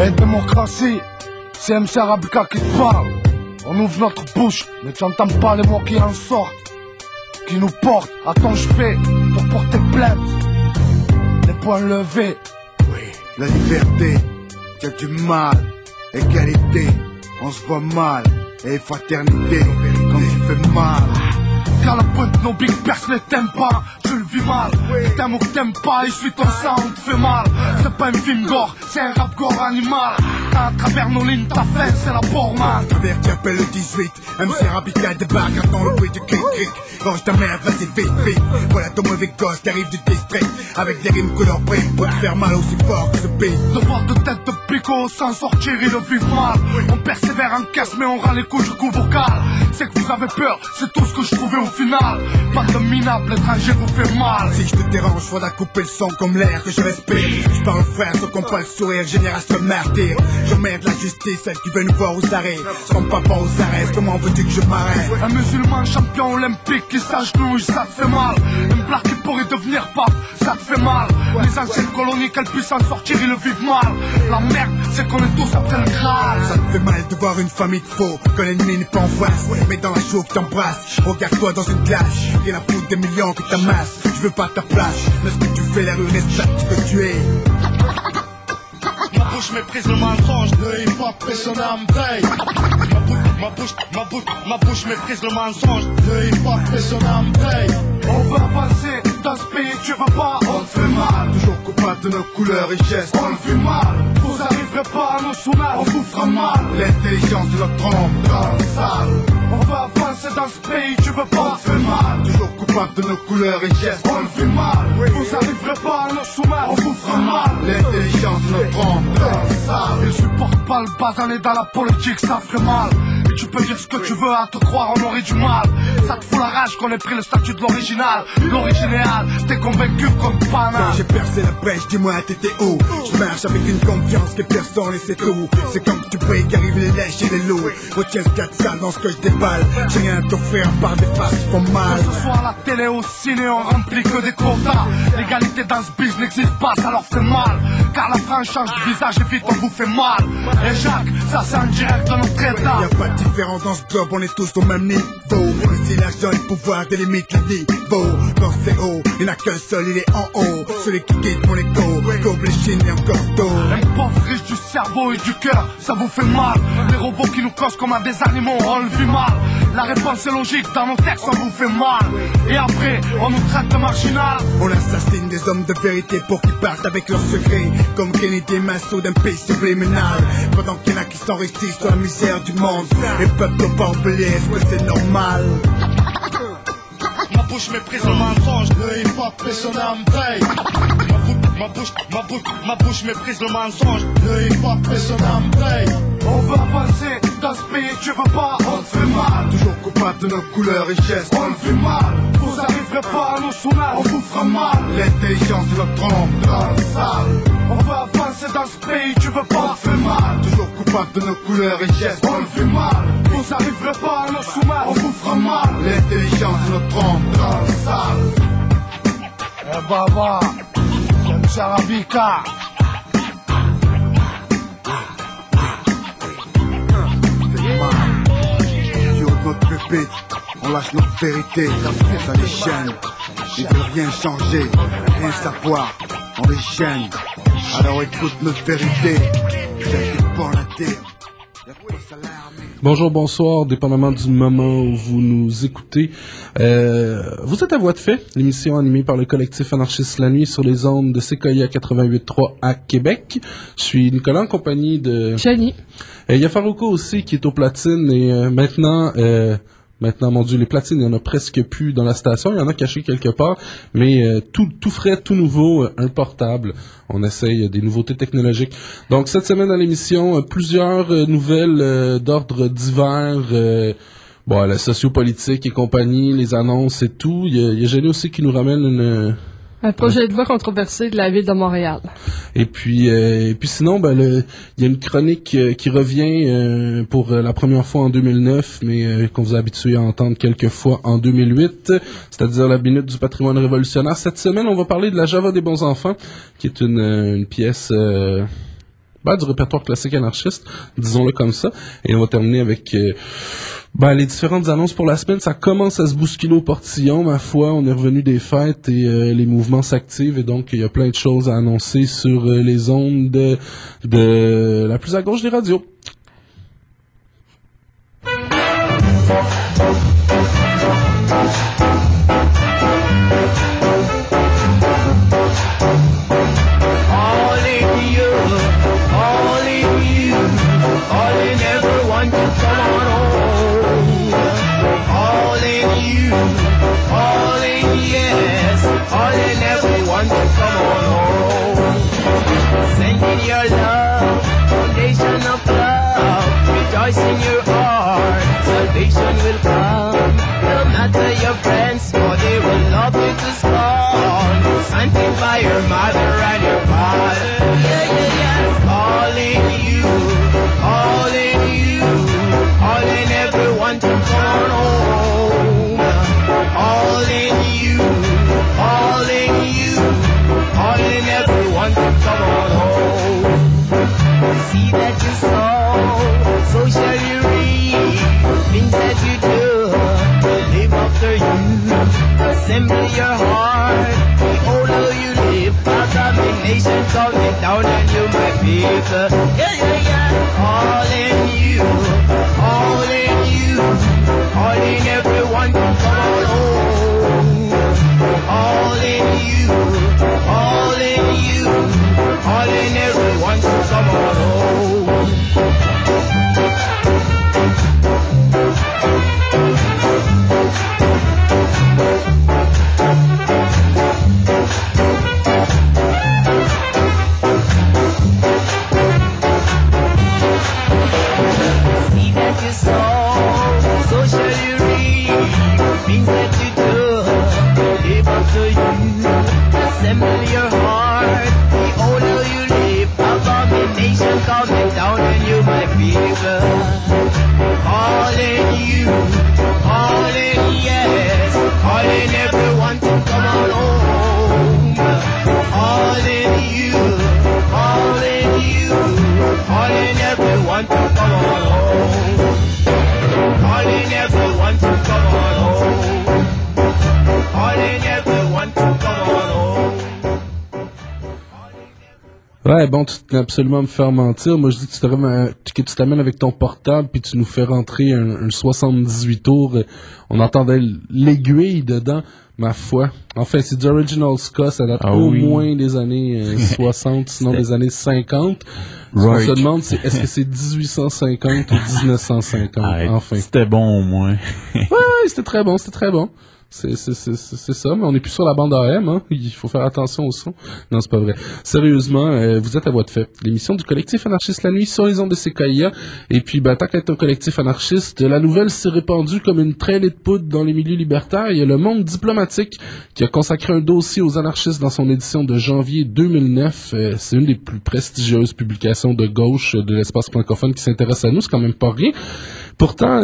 Hey démocratie, c'est MC Arabica qui te parle. On ouvre notre bouche, mais tu n'entends pas les mots qui en sortent, qui nous portent à ton chevet pour porter plainte. Les poings levés. Oui, la liberté, c'est du mal. Égalité, on se voit mal. Et fraternité, quand tu fais mal. Car la pointe de nos big personne ne t'aime pas, je le vis mal. T'aimes ou que t'aimes pas, et je suis ton sang, on te fait mal. C'est pas un film gore, c'est un rap gore animal. À travers nos lignes, ta fête, c'est la Borman. Travers qui appelle le 18, MC Arabica débarque, attends le bruit du cric-cric. Range ta merde, vas-y vite, vite. Voilà ton mauvais gosse qui arrive du district, avec des rimes couleur prime, pour te faire mal aussi fort que ce beat. Devoir de tête de picot, sans sortir, ils le vivent mal. On persévère en caisse, mais on rend les couches du coup vocal. C'est que vous avez peur, c'est tout ce que je trouvais au final. Pas de minable, l'étranger vous fait mal. Si je te dérange, faudra couper le son comme l'air que je respire. Je parle frère, ceux qu'on pas le sourire, génération martyr. J'emmerde la justice, celle qui veut nous voir aux arrêts. Sans papa aux arrêts, comment veux-tu que je m'arrête? Un musulman champion olympique qui s'agenouille, ça te fait mal. Une blague qui pourrait devenir pape, ça te fait mal. Les anciennes colonies, qu'elles puissent en sortir, ils le vivent mal. La merde, c'est qu'on est tous après le Graal. Ça te fait mal de voir une famille de faux, que l'ennemi n'est pas en face. Mais dans la joue que t'embrasses, regarde-toi dans une glace. Rien à foutre des millions que t'amasses. Je veux pas ta place, mais ce que tu fais, la rue reste ce que tu es. Ma bouche méprise le mensonge, le hip-hop pressionné en veille. Ma bouche méprise le mensonge, le hip-hop pressionné en veille. On veut avancer dans ce pays, tu veux pas, on te fait mal. Toujours coupable de nos couleurs et gestes, on le fait mal. Vous arriverez pas à nous soumettre, on vous fera mal. L'intelligence de notre trompe dans le sale. On veut avancer dans ce pays, tu veux pas, on te fait mal. Toujours coupable de nos couleurs et gestes, on le fait mal. Vous arriverez pas à nous soumettre, on vous fera mal. L'intelligence de notre trompe dans le sale. Ils supportent pas le basané dans la politique, ça ferait mal. Et tu peux dire ce que tu veux, à te croire on aurait du mal. Ça te fout la rage qu'on ait pris le statut de l'original. L'original, t'es convaincu comme banal. J'ai percé la brèche, dis-moi t'étais où? Je marche avec une confiance que personne ne sait tout. C'est comme tu pries qu'arrivent les lèches et les loups. Retiens ce qu'il y a de sale dans ce que je déballe. J'ai rien à t'offrir par des faces qui font mal. Que ce soit à la télé ou au ciné, on remplit que des quotas. L'égalité dans ce business n'existe pas, ça leur fait mal. Car la France change de visage et vite on vous fait mal. Et Jacques, ça c'est en direct de notre état. Y'a pas de différence dans ce job, on est tous au même niveau. Si l'argent et le pouvoir délimite le niveau. Dans ces hauts, il n'a qu'un seul, il est en haut. Celui qui quitte mon écho, gobe les chines et encore d'eau. Un pauvre riche du cerveau et du cœur, ça vous fait mal. Les robots qui nous causent comme à des animaux, on le vit mal. La réponse est logique, dans nos textes on vous fait mal. Et après, on nous traite de marginal. On assassine des hommes de vérité pour qu'ils partent avec leurs secrets. Comme Kennedy et Massoud d'un pays subliminal. Pendant qu'il y en a qui s'enrichissent sur la misère du monde. Les peuples n'ont pas oublié, est-ce que c'est normal? Ma bouche méprise le mensonge, le hip-hop pressionné en veille. Ma bouche méprise le mensonge, le hip-hop pressionné en veille. On veut avancer dans ce pays, tu veux pas, on te fait mal. Toujours coupable de nos couleurs et gestes, on le fait mal. Vous arriverez pas à nous soumettre, on vous fera mal. L'intelligence de notre trompe dans le sale. On veut avancer dans ce pays, tu veux pas, on te fait mal. Toujours coupable de nos couleurs et gestes, on le fait mal. Vous arriverez pas à nous soumettre, on vous fera mal. L'intelligence de notre trompe dans le sale. Eh baba, c'est Arabica. Sur notre pupitre, on lâche notre vérité dans les chaînes. Il ne veut rien changer, rien savoir, on les gêne. Alors écoute notre vérité, celle qui porte la terre. Bonjour, bonsoir, dépendamment du moment où vous nous écoutez. Vous êtes à Voix de fait, l'émission animée par le collectif Anarchiste la nuit sur les ondes de Séquoia 88.3 à Québec. Je suis Nicolas en compagnie de... Jenny. Il y a Farouko aussi qui est aux platines et maintenant, mon Dieu, les platines, il y en a presque plus dans la station. Il y en a cachés quelque part, mais tout frais, tout nouveau, un portable. On essaye des nouveautés technologiques. Donc, cette semaine dans l'émission, plusieurs nouvelles d'ordre divers, la sociopolitique et compagnie, les annonces et tout. Il y a Jenny aussi qui nous ramène un projet de loi controversé de la ville de Montréal. Et puis sinon, il y a une chronique qui revient pour la première fois en 2009, mais qu'on vous a habitué à entendre quelques fois en 2008, c'est-à-dire la minute du patrimoine révolutionnaire. Cette semaine, on va parler de la Java des bons enfants, qui est une pièce du répertoire classique anarchiste, disons-le comme ça. Et on va terminer avec les différentes annonces pour la semaine. Ça commence à se bousculer au portillon, ma foi. On est revenu des fêtes et les mouvements s'activent. Et donc, il y a plein de choses à annoncer sur les ondes de la plus à gauche des radios. Your love, foundation of love, rejoice in your heart, salvation will come. No matter your friends, for they will love you to scorn. Sanctify your mother and your father. Calling you, calling everyone to come home. Calling you, calling everyone to come on home. See that you sow, so shall you reap. Things that you do will live after you. Assemble your heart, the older you live. Condemnation coming down on you, my people. Calling you, calling everyone to come on home. Calling you, calling everyone to come on home. See that you sow, so shall you reap. Things that you do, live up to you. Assemble your heart, the older you live. Abomination coming down on you, my people. Calling you, yes, calling everyone to come on home. Calling you, calling everyone to come on home. Calling everyone to come on home. Calling everyone to come on home. Ouais, bon, tu t'es absolument me faire mentir. Moi, je dis que tu t'amènes avec ton portable puis tu nous fais rentrer un 78 tours. On entendait l'aiguille dedans, ma foi. Enfin, c'est du Original Ska, ça date au moins des années 60, sinon des années 50. Ce qu'on se demande, c'est est-ce que c'est 1850 ou 1950? Enfin. C'était bon au moins. Ouais, c'était très bon. C'est ça, mais on n'est plus sur la bande AM, hein. Il faut faire attention au son. Non, c'est pas vrai. Sérieusement, vous êtes à voix de fait. L'émission du collectif anarchiste La Nuit sur les ondes de CKIA. Et puis, tant qu'être un collectif anarchiste, la nouvelle s'est répandue comme une traînée de poudre dans les milieux libertaires. Il y a Le Monde diplomatique qui a consacré un dossier aux anarchistes dans son édition de janvier 2009. C'est une des plus prestigieuses publications de gauche de l'espace francophone qui s'intéresse à nous. C'est quand même pas rien. Pourtant,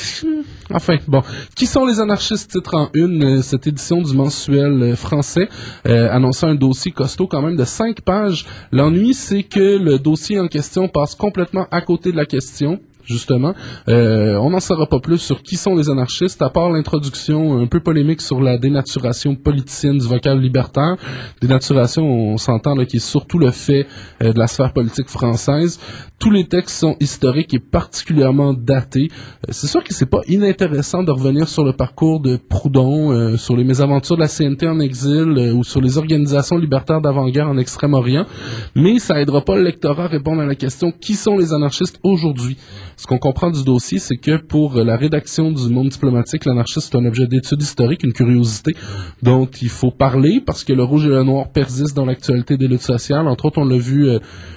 enfin, bon. Qui sont les anarchistes? Titre en une, cette édition du mensuel français annonçait un dossier costaud quand même de 5 pages. L'ennui, c'est que le dossier en question passe complètement à côté de la question. Justement, on n'en saura pas plus sur qui sont les anarchistes, à part l'introduction un peu polémique sur la dénaturation politicienne du vocal libertaire. Dénaturation, on s'entend là, qui est surtout le fait de la sphère politique française. Tous les textes sont historiques et particulièrement datés. C'est sûr que c'est pas inintéressant de revenir sur le parcours de Proudhon, sur les mésaventures de la CNT en exil ou sur les organisations libertaires d'avant-guerre en Extrême-Orient, mais ça aidera pas le lectorat à répondre à la question « Qui sont les anarchistes aujourd'hui ?» Ce qu'on comprend du dossier, c'est que pour la rédaction du Monde diplomatique, l'anarchiste est un objet d'étude historique, une curiosité dont il faut parler parce que le rouge et le noir persistent dans l'actualité des luttes sociales. Entre autres, on l'a vu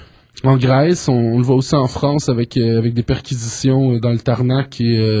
en Grèce, on le voit aussi en France avec des perquisitions dans le Tarnac et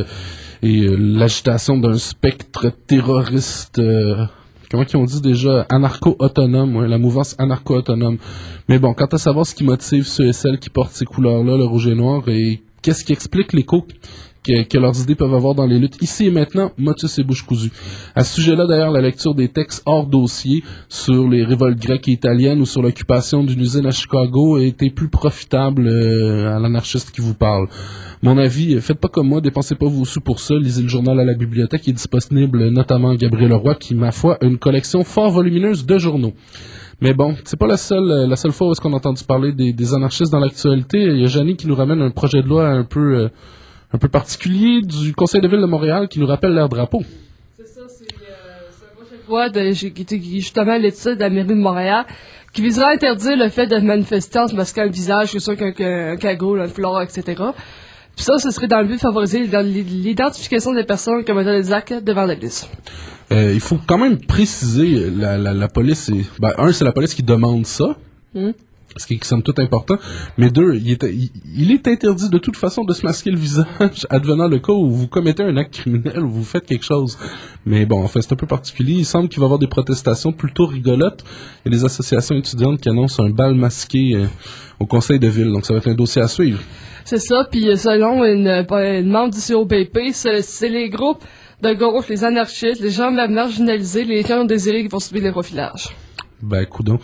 l'agitation d'un spectre terroriste, comment qu'ils ont dit déjà, anarcho-autonome, ouais, la mouvance anarcho-autonome. Mais bon, quant à savoir ce qui motive ceux et celles qui portent ces couleurs-là, le rouge et noir, et qu'est-ce qui explique l'écho que leurs idées peuvent avoir dans les luttes ici et maintenant, motus et bouche cousue. À ce sujet-là, d'ailleurs, la lecture des textes hors dossier sur les révoltes grecques et italiennes ou sur l'occupation d'une usine à Chicago a été plus profitable à l'anarchiste qui vous parle. Mon avis, faites pas comme moi, dépensez pas vos sous pour ça, lisez le journal à la bibliothèque, il est disponible notamment à Gabriel Leroy, qui, ma foi, a une collection fort volumineuse de journaux. Mais bon, c'est pas la seule fois où est-ce qu'on a entendu parler des anarchistes dans l'actualité. Il y a Janie qui nous ramène un projet de loi un peu particulier du Conseil de ville de Montréal qui nous rappelle leur drapeau. C'est ça, c'est un projet de loi qui justement l'étude de la mairie de Montréal, qui visera à interdire le fait de manifester en se masquant le visage, que ce soit qu'un cagoule, un foulard, etc. Puis ça, ce serait dans le but de favoriser l'identification des personnes comme étant des actes devant l'église. Il faut quand même préciser, la police, c'est la police qui demande ça, ce qui semble tout important, mais deux, il est interdit de toute façon de se masquer le visage, advenant le cas où vous commettez un acte criminel, ou vous faites quelque chose. Mais bon, en fait, c'est un peu particulier. Il semble qu'il va y avoir des protestations plutôt rigolotes, et les associations étudiantes qui annoncent un bal masqué au conseil de ville, donc ça va être un dossier à suivre. C'est ça, puis selon une membre du COPP, c'est les groupes de gauche, les anarchistes, les gens marginalisés, les gens désirés qui vont subir les profilages. Ben, coudonc.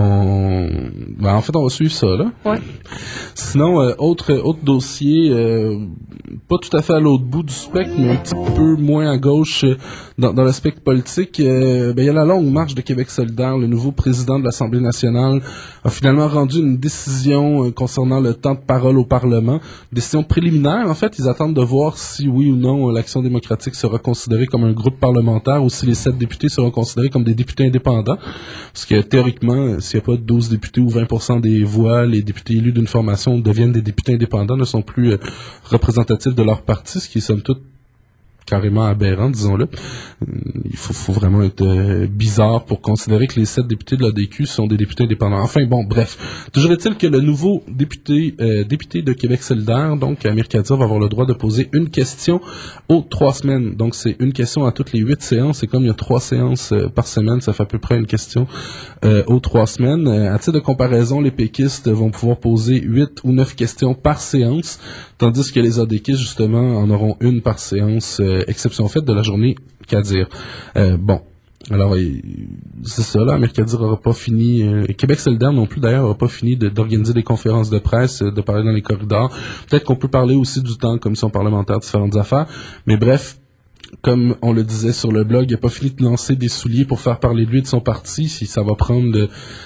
En fait, on va suivre ça, là. Ouais. Sinon, autre dossier, pas tout à fait à l'autre bout du spectre, mais un petit peu moins à gauche dans le spectre politique. Il y a la longue marche de Québec solidaire. Le nouveau président de l'Assemblée nationale a finalement rendu une décision concernant le temps de parole au Parlement. Décision préliminaire, en fait. Ils attendent de voir si, oui ou non, l'Action démocratique sera considérée comme un groupe parlementaire ou si les 7 députés seront considérés comme des députés indépendants. Parce que théoriquement, s'il n'y a pas 12 députés ou 20% des voix, les députés élus d'une formation deviennent des députés indépendants, ne sont plus représentatifs de leur parti, ce qui est somme toute carrément aberrant, disons-le. Il faut vraiment être bizarre pour considérer que les 7 députés de l'ADQ sont des députés indépendants. Enfin, bon, bref. Toujours est-il que le nouveau député de Québec solidaire, donc Amir Kadir, va avoir le droit de poser une question aux 3 semaines. Donc, c'est une question à toutes les 8 séances. Et comme il y a 3 séances par semaine, ça fait à peu près une question aux 3 semaines. À titre de comparaison, les péquistes vont pouvoir poser 8 ou 9 questions par séance, tandis que les ADQ, justement, en auront une par séance, exception faite de la journée Kadir. Bon, alors c'est ça, là, Amir Kadir n'aura pas fini, Québec solidaire non plus d'ailleurs n'aura pas fini d'organiser des conférences de presse, de parler dans les corridors. Peut-être qu'on peut parler aussi du temps commission parlementaire, différentes affaires, mais bref, comme on le disait sur le blog, il n'a pas fini de lancer des souliers pour faire parler de lui et de son parti, si ça va prendre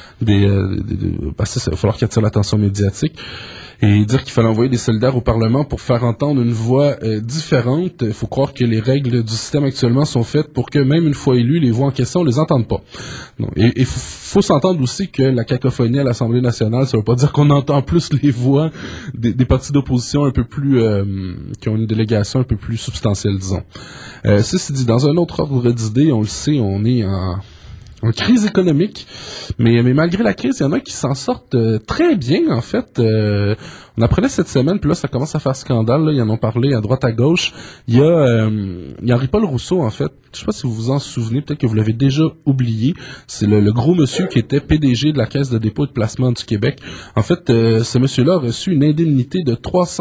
ça va falloir qu'il attire l'attention médiatique. Et dire qu'il fallait envoyer des solidaires au Parlement pour faire entendre une voix différente. Il faut croire que les règles du système actuellement sont faites pour que même une fois élus, les voix en question, on les entende pas. Non. Et faut s'entendre aussi que la cacophonie à l'Assemblée nationale, ça veut pas dire qu'on entend plus les voix des partis d'opposition un peu plus qui ont une délégation un peu plus substantielle, disons. Ceci dit, dans un autre ordre d'idées, on le sait, on est en crise économique, mais malgré la crise, il y en a qui s'en sortent très bien, en fait. On apprenait cette semaine, puis là, ça commence à faire scandale, là, ils en ont parlé à droite, à gauche. Il y a Henri-Paul Rousseau, en fait. Je sais pas si vous vous en souvenez, peut-être que vous l'avez déjà oublié. C'est le gros monsieur qui était PDG de la Caisse de dépôt et de placement du Québec. En fait, ce monsieur-là a reçu une indemnité de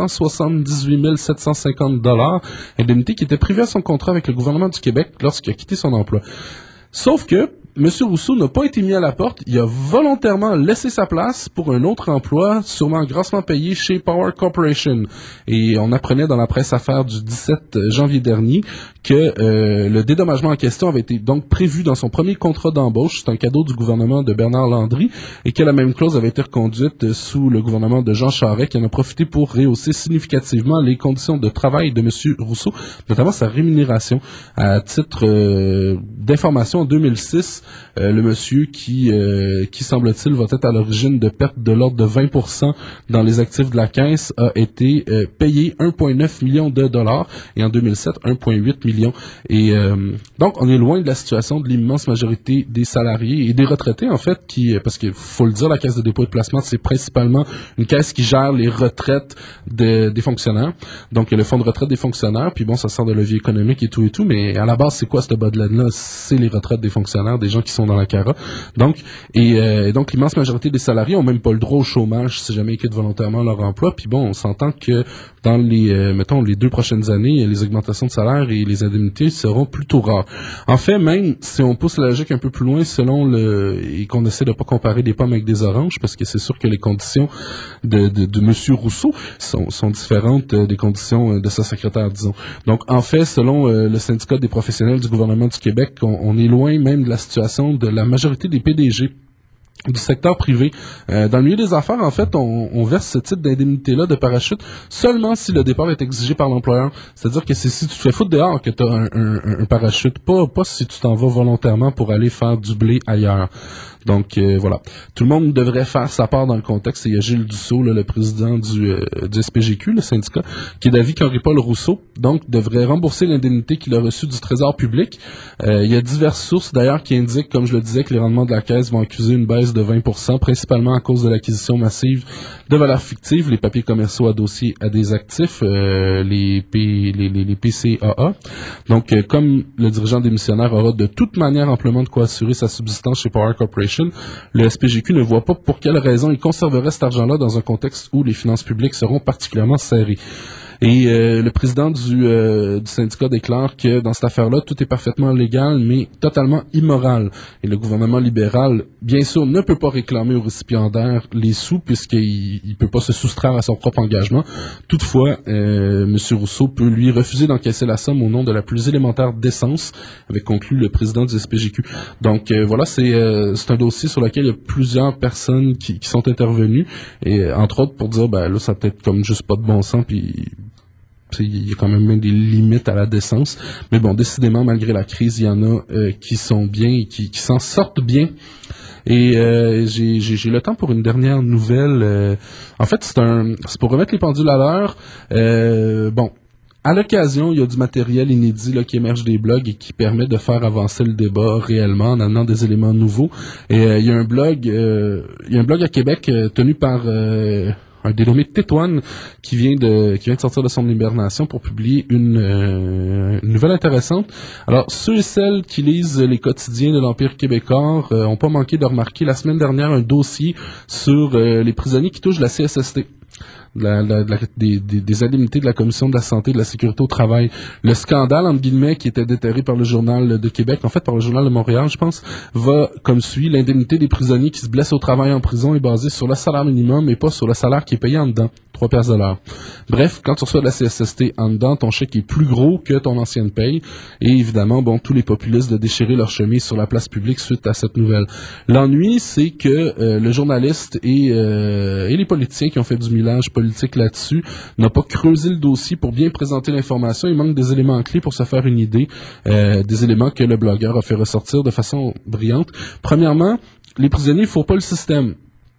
378 750 $, indemnité qui était privée à son contrat avec le gouvernement du Québec lorsqu'il a quitté son emploi. Sauf que M. Rousseau n'a pas été mis à la porte, il a volontairement laissé sa place pour un autre emploi, sûrement grassement payé chez Power Corporation. Et on apprenait dans la presse affaires du 17 janvier dernier que le dédommagement en question avait été donc prévu dans son premier contrat d'embauche, c'est un cadeau du gouvernement de Bernard Landry, et que la même clause avait été reconduite sous le gouvernement de Jean Charest, qui en a profité pour rehausser significativement les conditions de travail de M. Rousseau, notamment sa rémunération. À titre d'information, en 2006, le monsieur qui semble-t-il va être à l'origine de pertes de l'ordre de 20% dans les actifs de la caisse a été payé 1,9 million de dollars et en 2007 1,8 million. Et donc on est loin de la situation de l'immense majorité des salariés et des retraités en fait parce qu'il faut le dire, la Caisse de dépôt et de placement c'est principalement une caisse qui gère les retraites des fonctionnaires. Donc il y a le fonds de retraite des fonctionnaires, puis bon ça sert de levier économique et tout, mais à la base c'est quoi cette bas de laine-là? C'est les retraites des fonctionnaires, des gens qui sont dans la CARA. Donc l'immense majorité des salariés ont même pas le droit au chômage si jamais ils quittent volontairement leur emploi. Puis bon, on s'entend que dans les, mettons, les 2 prochaines années, les augmentations de salaire et les indemnités seront plutôt rares. En fait, même si on pousse la logique un peu plus loin, et qu'on essaie de pas comparer des pommes avec des oranges, parce que c'est sûr que les conditions de Monsieur Rousseau sont différentes des conditions de sa secrétaire, disons. Donc, en fait, selon le syndicat des professionnels du gouvernement du Québec, on est loin même de la situation de la majorité des PDG du secteur privé. Dans le milieu des affaires, en fait, on verse ce type d'indemnité-là de parachute seulement si le départ est exigé par l'employeur. C'est-à-dire que c'est si tu te fais foutre dehors que tu as un parachute, pas si tu t'en vas volontairement pour aller faire du blé ailleurs. Donc voilà, tout le monde devrait faire sa part dans le contexte. Et il y a Gilles Dussault, là, le président du SPGQ, le syndicat, qui est d'avis qu'Henri-Paul Rousseau, donc, devrait rembourser l'indemnité qu'il a reçue du Trésor public. Il y a diverses sources, d'ailleurs, qui indiquent, comme je le disais, que les rendements de la Caisse vont accuser une baisse de 20%, principalement à cause de l'acquisition massive de valeurs fictives, les papiers commerciaux adossés à des actifs, les PCAA. Donc, comme le dirigeant démissionnaire aura de toute manière amplement de quoi assurer sa subsistance chez Power Corporation, le SPGQ ne voit pas pour quelle raison il conserverait cet argent-là dans un contexte où les finances publiques seront particulièrement serrées. Et le président du syndicat déclare que dans cette affaire-là, tout est parfaitement légal, mais totalement immoral. Et le gouvernement libéral, bien sûr, ne peut pas réclamer au récipiendaire les sous, puisqu'il ne peut pas se soustraire à son propre engagement. Toutefois, M. Rousseau peut lui refuser d'encaisser la somme au nom de la plus élémentaire décence, avait conclu le président du SPGQ. Donc voilà, c'est un dossier sur lequel il y a plusieurs personnes qui sont intervenues, et entre autres pour dire, ben là, ça peut être comme juste pas de bon sens, puis il y a quand même des limites à la décence. Mais bon, décidément, malgré la crise, il y en a qui sont bien et qui s'en sortent bien. Et j'ai le temps pour une dernière nouvelle. En fait, c'est pour remettre les pendules à l'heure. Bon, à l'occasion, il y a du matériel inédit là, qui émerge des blogs et qui permet de faire avancer le débat réellement en amenant des éléments nouveaux. Et il y a un blog à Québec tenu par un dénommé Tétouane qui vient de sortir de son hibernation pour publier une nouvelle intéressante. Alors, ceux et celles qui lisent les quotidiens de l'Empire québécois ont pas manqué de remarquer la semaine dernière un dossier sur les prisonniers qui touchent la CSST. Des indemnités de la Commission de la santé et de la sécurité au travail. Le scandale, entre guillemets, qui était déterré par le Journal de Québec, en fait par le Journal de Montréal, je pense, va comme suit. L'indemnité des prisonniers qui se blessent au travail en prison est basée sur le salaire minimum et pas sur le salaire qui est payé en dedans. 3 piastres de l'heure. Bref, quand tu reçois de la CSST en dedans, ton chèque est plus gros que ton ancienne paye. Et évidemment, bon, tous les populistes de déchirer leur chemise sur la place publique suite à cette nouvelle. L'ennui, c'est que le journaliste et les politiciens qui ont fait du millage politique là-dessus n'ont pas creusé le dossier pour bien présenter l'information. Il manque des éléments clés pour se faire une idée, des éléments que le blogueur a fait ressortir de façon brillante. Premièrement, les prisonniers ne faut pas le système.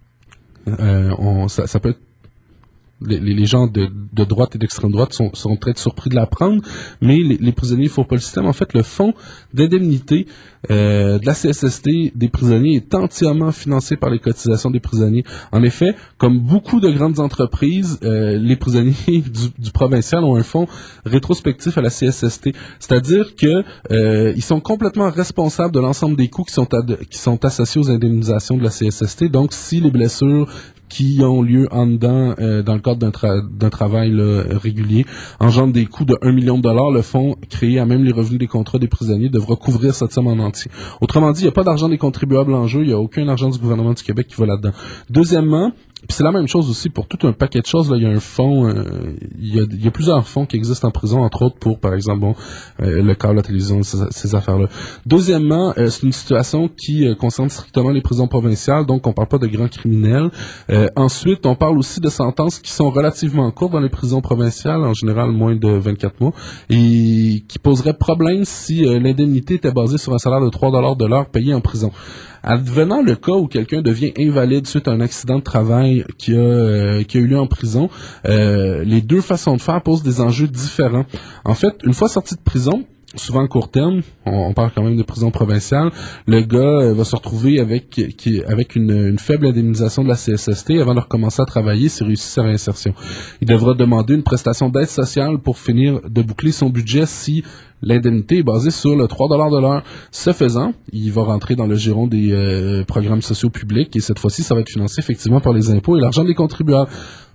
Ça peut être les gens de droite et d'extrême droite sont très surpris de l'apprendre, mais les prisonniers ne font pas le système. En fait, le fonds d'indemnité de la CSST des prisonniers est entièrement financé par les cotisations des prisonniers. En effet, comme beaucoup de grandes entreprises, les prisonniers du provincial ont un fonds rétrospectif à la CSST. C'est-à-dire que ils sont complètement responsables de l'ensemble des coûts qui sont associés aux indemnisations de la CSST. Donc, si les blessures qui ont lieu en dedans dans le cadre d'un travail là, régulier engendre des coûts de 1 million de dollars, le fonds créé à même les revenus des contrats des prisonniers devra couvrir cette somme en entier. Autrement dit, il n'y a pas d'argent des contribuables en jeu, il n'y a aucun argent du gouvernement du Québec qui va là-dedans. Deuxièmement, puis c'est la même chose aussi pour tout un paquet de choses. Là, il y a un fonds, il y a plusieurs fonds qui existent en prison, entre autres pour, par exemple, le câble, la télévision, ces affaires-là. Deuxièmement, c'est une situation qui concerne strictement les prisons provinciales, donc on parle pas de grands criminels. Ensuite, on parle aussi de sentences qui sont relativement courtes dans les prisons provinciales, en général moins de 24 mois, et qui poseraient problème si l'indemnité était basée sur un salaire de 3 $ de l'heure payé en prison. Advenant le cas où quelqu'un devient invalide suite à un accident de travail qui a eu lieu en prison, les deux façons de faire posent des enjeux différents. En fait, une fois sorti de prison, souvent à court terme, on parle quand même de prison provinciale, le gars va se retrouver avec une faible indemnisation de la CSST avant de recommencer à travailler s'il réussit sa réinsertion. Il devra demander une prestation d'aide sociale pour finir de boucler son budget si l'indemnité est basée sur le 3 $ de l'heure. Ce faisant, il va rentrer dans le giron des programmes sociaux publics et cette fois-ci, ça va être financé effectivement par les impôts et l'argent des contribuables.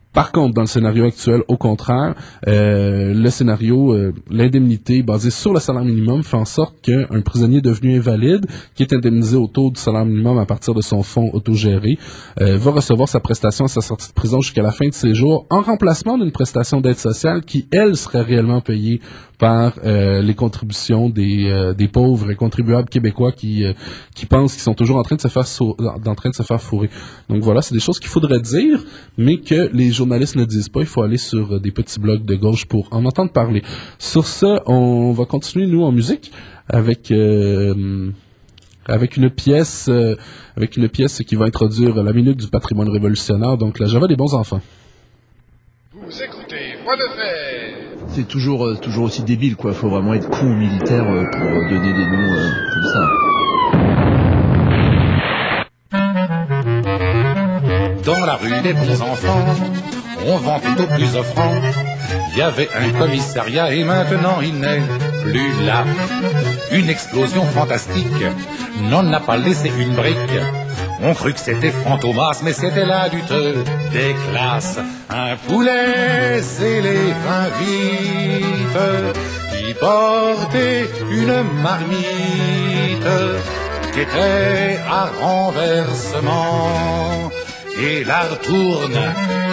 Par contre, dans le scénario actuel, au contraire, le scénario, l'indemnité basée sur le salaire minimum fait en sorte qu'un prisonnier devenu invalide, qui est indemnisé au taux du salaire minimum à partir de son fonds autogéré, va recevoir sa prestation à sa sortie de prison jusqu'à la fin de ses jours, en remplacement d'une prestation d'aide sociale qui, elle, serait réellement payée par les contributions des pauvres contribuables québécois qui pensent qu'ils sont toujours en train de se faire fourrer. Donc voilà, c'est des choses qu'il faudrait dire, mais que les journalistes ne disent pas. Il faut aller sur des petits blogs de gauche pour en entendre parler. Sur ce, on va continuer, nous, en musique, avec une pièce qui va introduire la minute du patrimoine révolutionnaire, donc la Java des bons enfants. Vous écoutez Voix de Fer. C'est toujours aussi débile, quoi. Faut vraiment être con militaire pour donner des noms comme ça. Dans la rue des bons enfants, on vend tout au plus offrant. Il y avait un commissariat et maintenant il n'est plus là. Une explosion fantastique n'en a pas laissé une brique. On crut que c'était Fantomas, mais c'était l'adulte des classes. Un poulet, c'est les 20 vites qui portait une marmite qui était à renversement et la retourne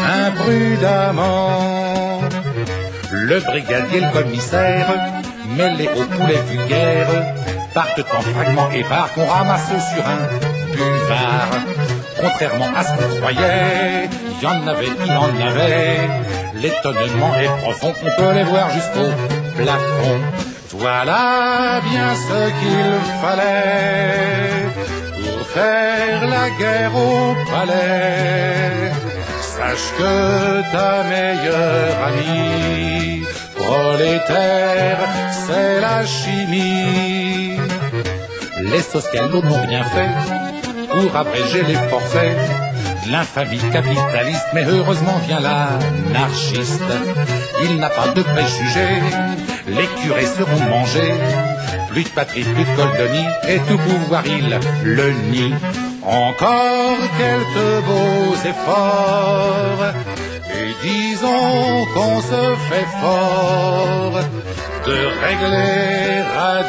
imprudemment. Le brigadier, le commissaire, mêlés au poulet vulgaire, partent en fragments épars qu'on ramasse sur un buvard. Contrairement à ce qu'on croyait, il y en avait. L'étonnement est profond, on peut les voir jusqu'au plafond. Voilà bien ce qu'il fallait pour faire la guerre au palais. Sache que ta meilleure amie, prolétaire, c'est la chimie. Les socialos n'ont rien fait pour abréger les forfaits de l'infamie capitaliste, mais heureusement vient l'anarchiste. Il n'a pas de préjugés, les curés seront mangés. Plus de patrie, plus de coldonie, et tout pouvoir il le nie. Encore quelques beaux efforts, et disons qu'on se fait fort de régler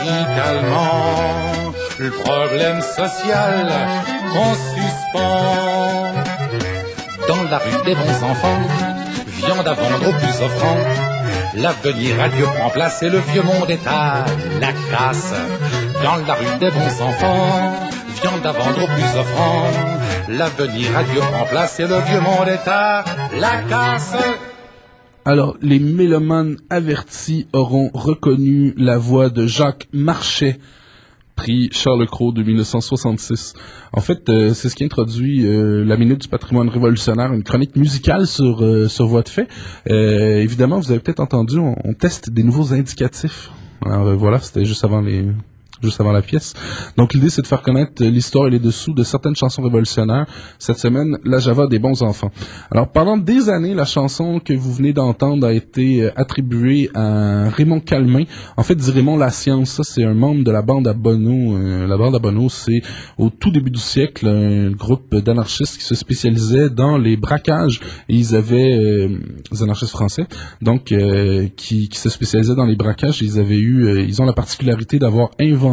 radicalement le problème social qu'on suspend. Dans la rue des bons enfants, viande à vendre au plus offrant. L'avenir radio prend place et le vieux monde est à la casse. Dans la rue des bons enfants, viande à vendre au plus offrant. L'avenir radio prend place et le vieux monde est à la casse. Alors, les mélomanes avertis auront reconnu la voix de Jacques Marchais, prix Charles Cros de 1966. En fait, c'est ce qui introduit la minute du patrimoine révolutionnaire, une chronique musicale sur Voix de Fait. Évidemment, vous avez peut-être entendu, on teste des nouveaux indicatifs. Alors voilà, c'était juste avant la pièce. Donc l'idée, c'est de faire connaître l'histoire et les dessous de certaines chansons révolutionnaires. Cette semaine, la Java des bons enfants. Alors pendant des années, la chanson que vous venez d'entendre a été attribuée à Raymond Calmin. En fait, dit Raymond La Science, ça c'est un membre de la bande à Bono. La bande à Bono, c'est au tout début du siècle un groupe d'anarchistes qui se spécialisait dans les braquages. Et ils avaient des anarchistes français, donc qui se spécialisaient dans les braquages. Ils ont la particularité d'avoir inventé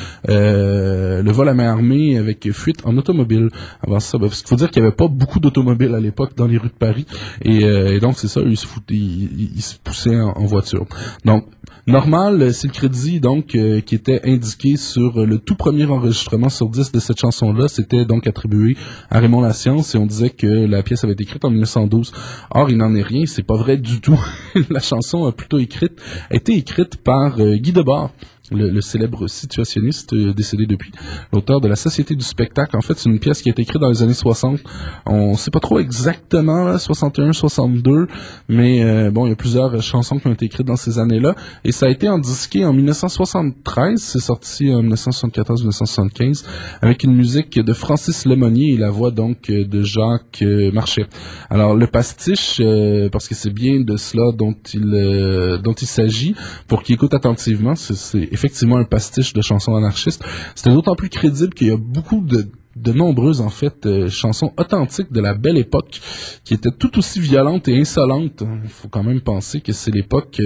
le vol à main armée avec fuite en automobile. Avant ça, parce qu'il faut dire qu'il n'y avait pas beaucoup d'automobiles à l'époque dans les rues de Paris, et donc c'est ça, ils se poussaient en voiture. Donc normal, c'est le crédit donc qui était indiqué sur le tout premier enregistrement sur 10 de cette chanson-là, c'était donc attribué à Raymond La Science, et on disait que la pièce avait été écrite en 1912. Or, il n'en est rien, c'est pas vrai du tout. La chanson a été écrite par Guy Debord, le célèbre situationniste décédé depuis, l'auteur de La Société du spectacle. En fait, c'est une pièce qui a été écrite dans les années 60. On sait pas trop exactement, 61, 62, mais bon, il y a plusieurs chansons qui ont été écrites dans ces années-là. Et ça a été disqué en 1973, c'est sorti en 1974-1975, avec une musique de Francis Lemonnier et la voix donc de Jacques Marchais. Alors, le pastiche, parce que c'est bien de cela dont il s'agit, pour qui écoute attentivement, c'est effectivement un pastiche de chansons anarchistes. C'était d'autant plus crédible qu'il y a beaucoup de nombreuses, en fait, chansons authentiques de la belle époque, qui étaient tout aussi violentes et insolentes. Il faut quand même penser que c'est l'époque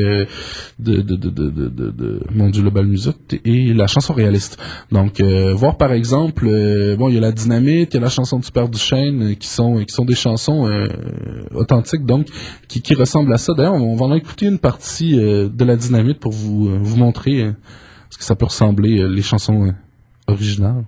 de mon Dieu, le bal musique et la chanson réaliste. Donc, voir par exemple, il y a la Dynamite, il y a la chanson du Père Duchesne, qui sont des chansons authentiques, donc, qui ressemblent à ça. D'ailleurs, on va en écouter une partie de la Dynamite pour vous montrer ce que ça peut ressembler, les chansons originales.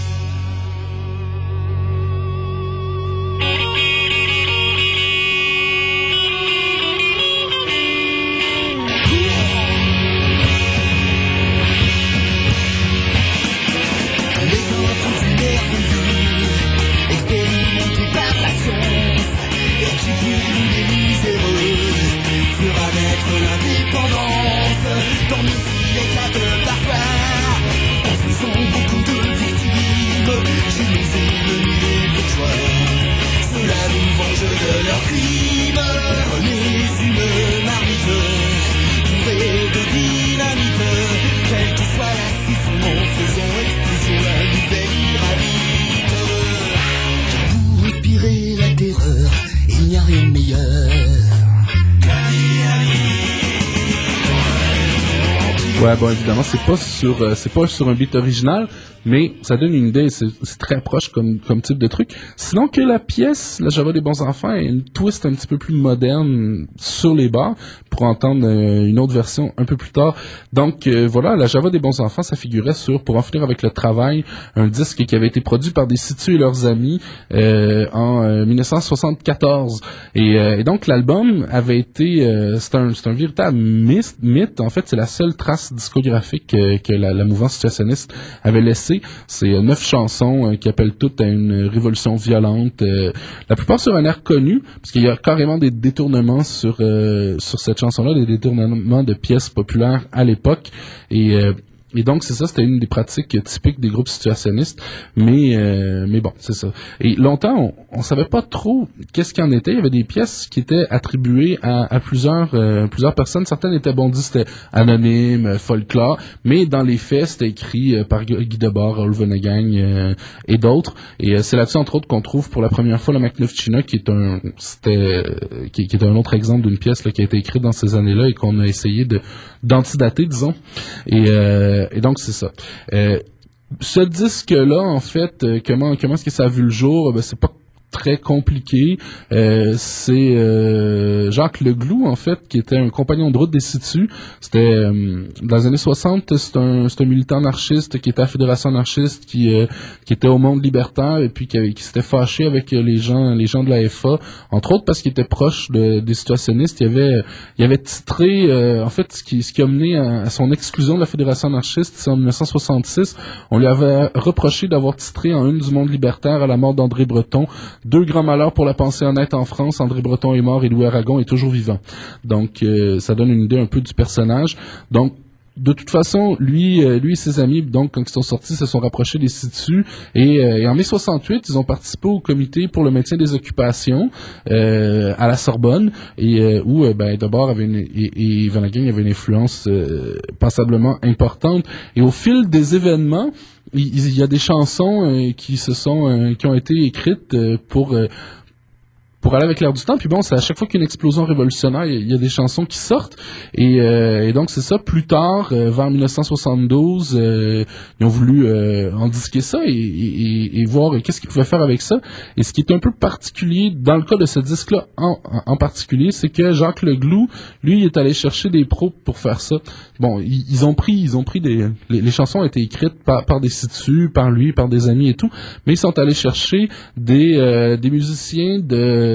Ouais, bon, évidemment, c'est pas sur un beat original, mais ça donne une idée, c'est très proche comme type de truc. Sinon que la pièce, la Java des bons enfants, a une twist un petit peu plus moderne sur les bars, pour entendre une autre version un peu plus tard. Donc, voilà, la Java des bons enfants, ça figurait sur Pour en finir avec le travail, un disque qui avait été produit par des Situs et leurs amis, en 1974. Et donc, l'album avait été, c'est un véritable mythe. En fait, c'est la seule trace discographique que la mouvance situationniste avait laissée. C'est 9 chansons qui appellent toutes à une révolution violente. La plupart sur un air connu, parce qu'il y a carrément des détournements sur cette chanson-là, des détournements de pièces populaires à l'époque. Et donc, c'est ça, c'était une des pratiques typiques des groupes situationnistes, mais bon, c'est ça. Et longtemps, on savait pas trop qu'est-ce qu'il en était. Il y avait des pièces qui étaient attribuées à plusieurs personnes. Certaines étaient c'était anonyme, folklore, mais dans les faits, c'était écrit par Guy Debord, Raoul Vonnegang et d'autres. Et c'est là-dessus, entre autres, qu'on trouve pour la première fois le Maknovchina, qui est un autre exemple d'une pièce là, qui a été écrite dans ces années-là et qu'on a essayé d'antidater, disons. Et donc, c'est ça. Ce disque-là, en fait, comment est-ce que ça a vu le jour? C'est pas très compliqué. C'est Jacques Leglou, en fait, qui était un compagnon de route des Situs. C'était dans les années 60, c'est un militant anarchiste qui était à la Fédération anarchiste, qui était au Monde libertaire et puis qui s'était fâché avec les gens de la FA, entre autres parce qu'il était proche des situationnistes. Il avait titré, en fait, ce qui a mené à son exclusion de la Fédération anarchiste, c'est en 1966. On lui avait reproché d'avoir titré en une du Monde libertaire à la mort d'André Breton. 2 grands malheurs pour la pensée honnête en France. André Breton est mort et Louis Aragon est toujours vivant. Donc, ça donne une idée un peu du personnage. Donc, de toute façon, lui et ses amis, donc, quand ils sont sortis, se sont rapprochés des Situs. Et en mai 68, ils ont participé au comité pour le maintien des occupations à la Sorbonne, et où d'abord et Vonnegang avait une influence passablement importante. Et au fil des événements, il y a des chansons qui ont été écrites pour aller avec l'air du temps. Puis bon, c'est à chaque fois qu'il y a une explosion révolutionnaire, il y a des chansons qui sortent. Et donc, c'est ça. Plus tard, vers 1972, ils ont voulu en disquer ça et voir qu'est-ce qu'ils pouvaient faire avec ça. Et ce qui est un peu particulier, dans le cas de ce disque-là en particulier, c'est que Jacques Leglou, lui, il est allé chercher des pros pour faire ça. Bon, ils ont pris les chansons ont été écrites par des Situs, par lui, par des amis et tout, mais ils sont allés chercher des musiciens de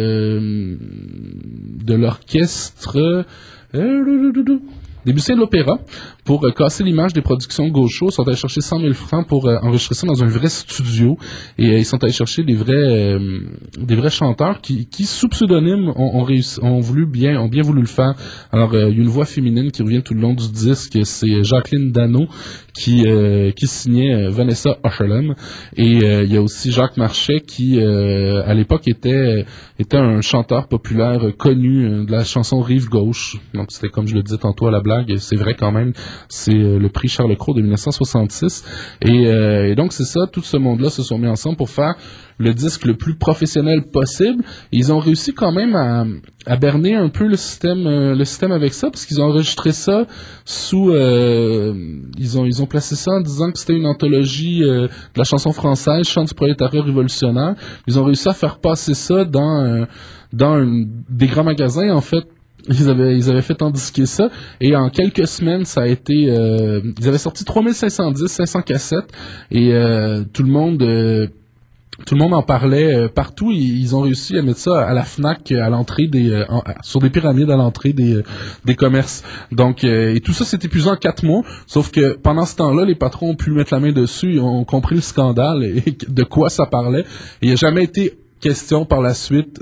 l'orchestre, des musiciens de l'opéra, pour casser l'image des productions gauchos. Ils sont allés chercher 100 000 francs pour enregistrer ça dans un vrai studio, et ils sont allés chercher des vrais chanteurs qui sous pseudonyme ont bien voulu le faire. Alors, il y a une voix féminine qui revient tout le long du disque, c'est Jacqueline Dano qui signait Vanessa Hochelem, et il y a aussi Jacques Marchais qui à l'époque était un chanteur populaire connu de la chanson Rive Gauche. Donc c'était, comme je le disais tantôt à la blague, blague, c'est vrai quand même. C'est le prix Charles Cros de 1966. Et donc c'est ça, tout ce monde-là se sont mis ensemble pour faire le disque le plus professionnel possible. Et ils ont réussi quand même à berner un peu le système avec ça, parce qu'ils ont enregistré ça sous ils ont placé ça en disant que c'était une anthologie de la chanson française, chant du prolétariat révolutionnaire. Ils ont réussi à faire passer ça dans des grands magasins, en fait. Ils avaient fait endisquer ça, et en quelques semaines, ça a été ils avaient sorti 500 cassettes, et tout le monde en parlait partout. Ils ont réussi à mettre ça à la Fnac, à l'entrée sur des pyramides à l'entrée des commerces. Donc, et tout ça s'est épuisé en 4 mois. Sauf que pendant ce temps-là, les patrons ont pu mettre la main dessus, ils ont compris le scandale et de quoi ça parlait. Et il n'y a jamais été question par la suite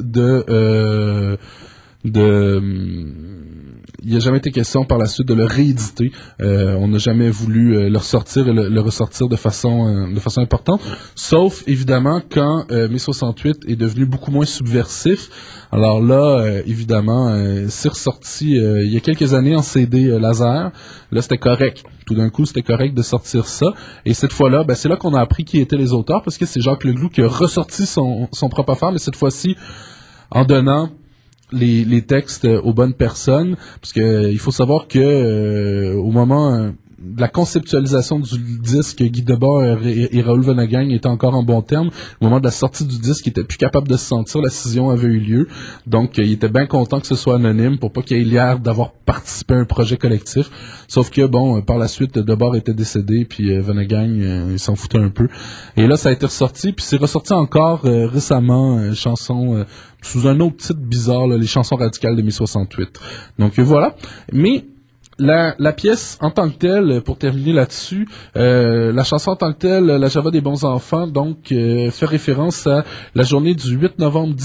il n'y a jamais été question par la suite de le rééditer. On n'a jamais voulu le ressortir et le ressortir de façon importante. Sauf, évidemment, quand Mai 68 est devenu beaucoup moins subversif. Alors là, évidemment, c'est ressorti il y a quelques années en CD laser. Là, c'était correct. Tout d'un coup, c'était correct de sortir ça. Et cette fois-là, c'est là qu'on a appris qui étaient les auteurs, parce que c'est Jacques Leglou qui a ressorti son propre affaire, mais cette fois-ci, en donnant les textes aux bonnes personnes, parce que il faut savoir que au moment de la conceptualisation du disque, Guy Debord et Raoul Vonnegang étaient encore en bon terme. Au moment de la sortie du disque, ils étaient plus capables de se sentir, la scission avait eu lieu. Donc, ils étaient bien contents que ce soit anonyme pour pas qu'il y ait l'air d'avoir participé à un projet collectif. Sauf que, par la suite, Debord était décédé, puis Vonnegang, il s'en foutait un peu. Et là, ça a été ressorti, puis c'est ressorti encore récemment, chanson sous un autre titre bizarre, là, les chansons radicales de mai 68. Donc, voilà. Mais la pièce en tant que telle, pour terminer là-dessus, la chanson en tant que telle, la Java des bons enfants, donc fait référence à la journée du 8 novembre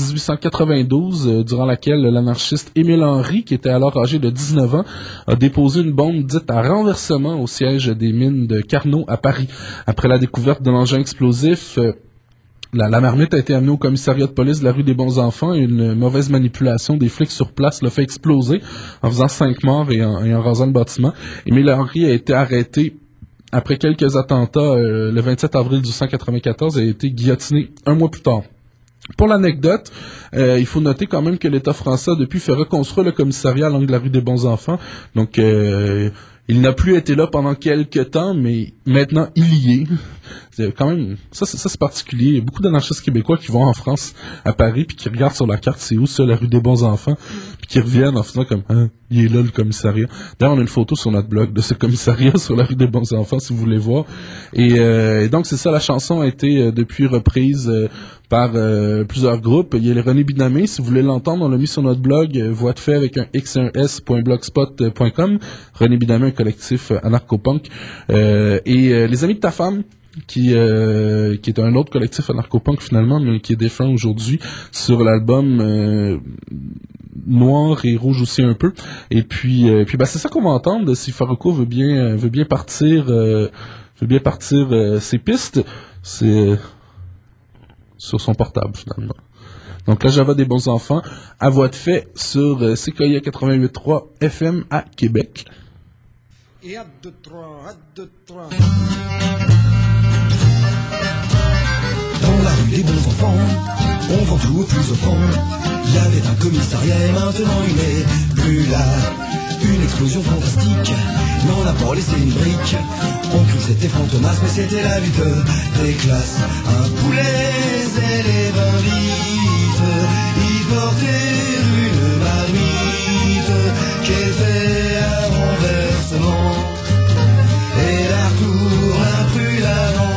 1892, durant laquelle l'anarchiste Émile Henry, qui était alors âgé de 19 ans, a déposé une bombe dite à renversement au siège des mines de Carnot à Paris. Après la découverte de l'engin explosif, la marmite a été amenée au commissariat de police de la rue des Bons Enfants, et une mauvaise manipulation des flics sur place l'a fait exploser en faisant 5 morts et en rasant le bâtiment. Émile Henry a été arrêté après quelques attentats le 27 avril 1894 et a été guillotiné 1 mois plus tard. Pour l'anecdote, il faut noter quand même que l'État français a depuis fait reconstruire le commissariat à l'angle de la rue des Bons Enfants. Donc, il n'a plus été là pendant quelques temps, mais maintenant, il y est. C'est quand même, ça c'est particulier. Il y a beaucoup d'anarchistes québécois qui vont en France, à Paris, puis qui regardent sur la carte, c'est où ça, la rue des Bons Enfants, puis qui reviennent en faisant comme, il est là le commissariat. D'ailleurs, on a une photo sur notre blog de ce commissariat sur la rue des Bons Enfants, si vous voulez voir. Et donc, c'est ça, la chanson a été depuis reprise par plusieurs groupes. Il y a les René Binamé, si vous voulez l'entendre, on l'a mis sur notre blog, voix de fait avec un x et un s.blogspot.com. René Binamé, un collectif anarcho-punk. Et les Amis de ta femme, qui est un autre collectif anarcho-punk finalement, mais qui est défunt aujourd'hui, sur l'album Noir et Rouge aussi un peu. Et puis c'est ça qu'on va entendre si Farruko veut bien partir ses pistes. C'est sur son portable finalement. Donc là, Java des bons enfants, à voix de fait sur Sequoia 88.3 FM à Québec. Et hâte de 3. Dans la rue des bons enfants, on vend tout au plus offrant. Il y avait un commissariat et maintenant il n'est plus là. Une explosion fantastique n'en a pas laissé une brique. On crut que c'était fantomas, mais c'était la lutte des classes. Un poulet et les vins vites, il portait une marmite qu'elle fait un renversement. Et la tour imprudemment.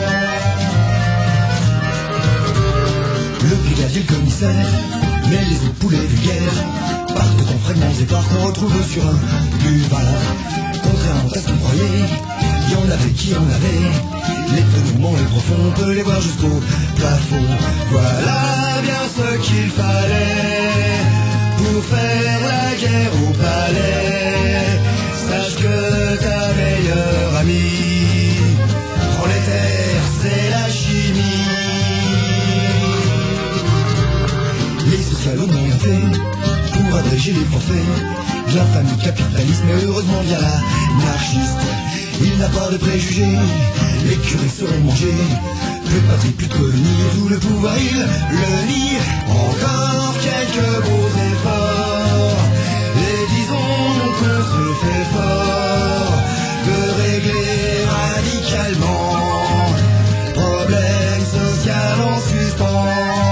Le brigadier, le commissaire, mais les autres poulets vulgaires partent en fragments épars qu'on retrouve sur un buvard. Contrairement à ce qu'on croyait, il y en avait qui en avait. Les mouvements les profonds, on peut les voir jusqu'au plafond. Voilà bien ce qu'il fallait pour faire la guerre au palais. Sache que ta meilleure amie prolétaire, c'est la chimie. Les sociales n'ont rien fait pour abréger les forfaits. de la famille capitaliste, mais heureusement bien l'anarchiste. Il n'a pas de préjugés, les curés seront mangés, plus de patrie, plus de colonie, tout le pouvoir il le nie. Encore quelques beaux efforts, et disons qu'on se fait fort de régler radicalement problème social en suspens.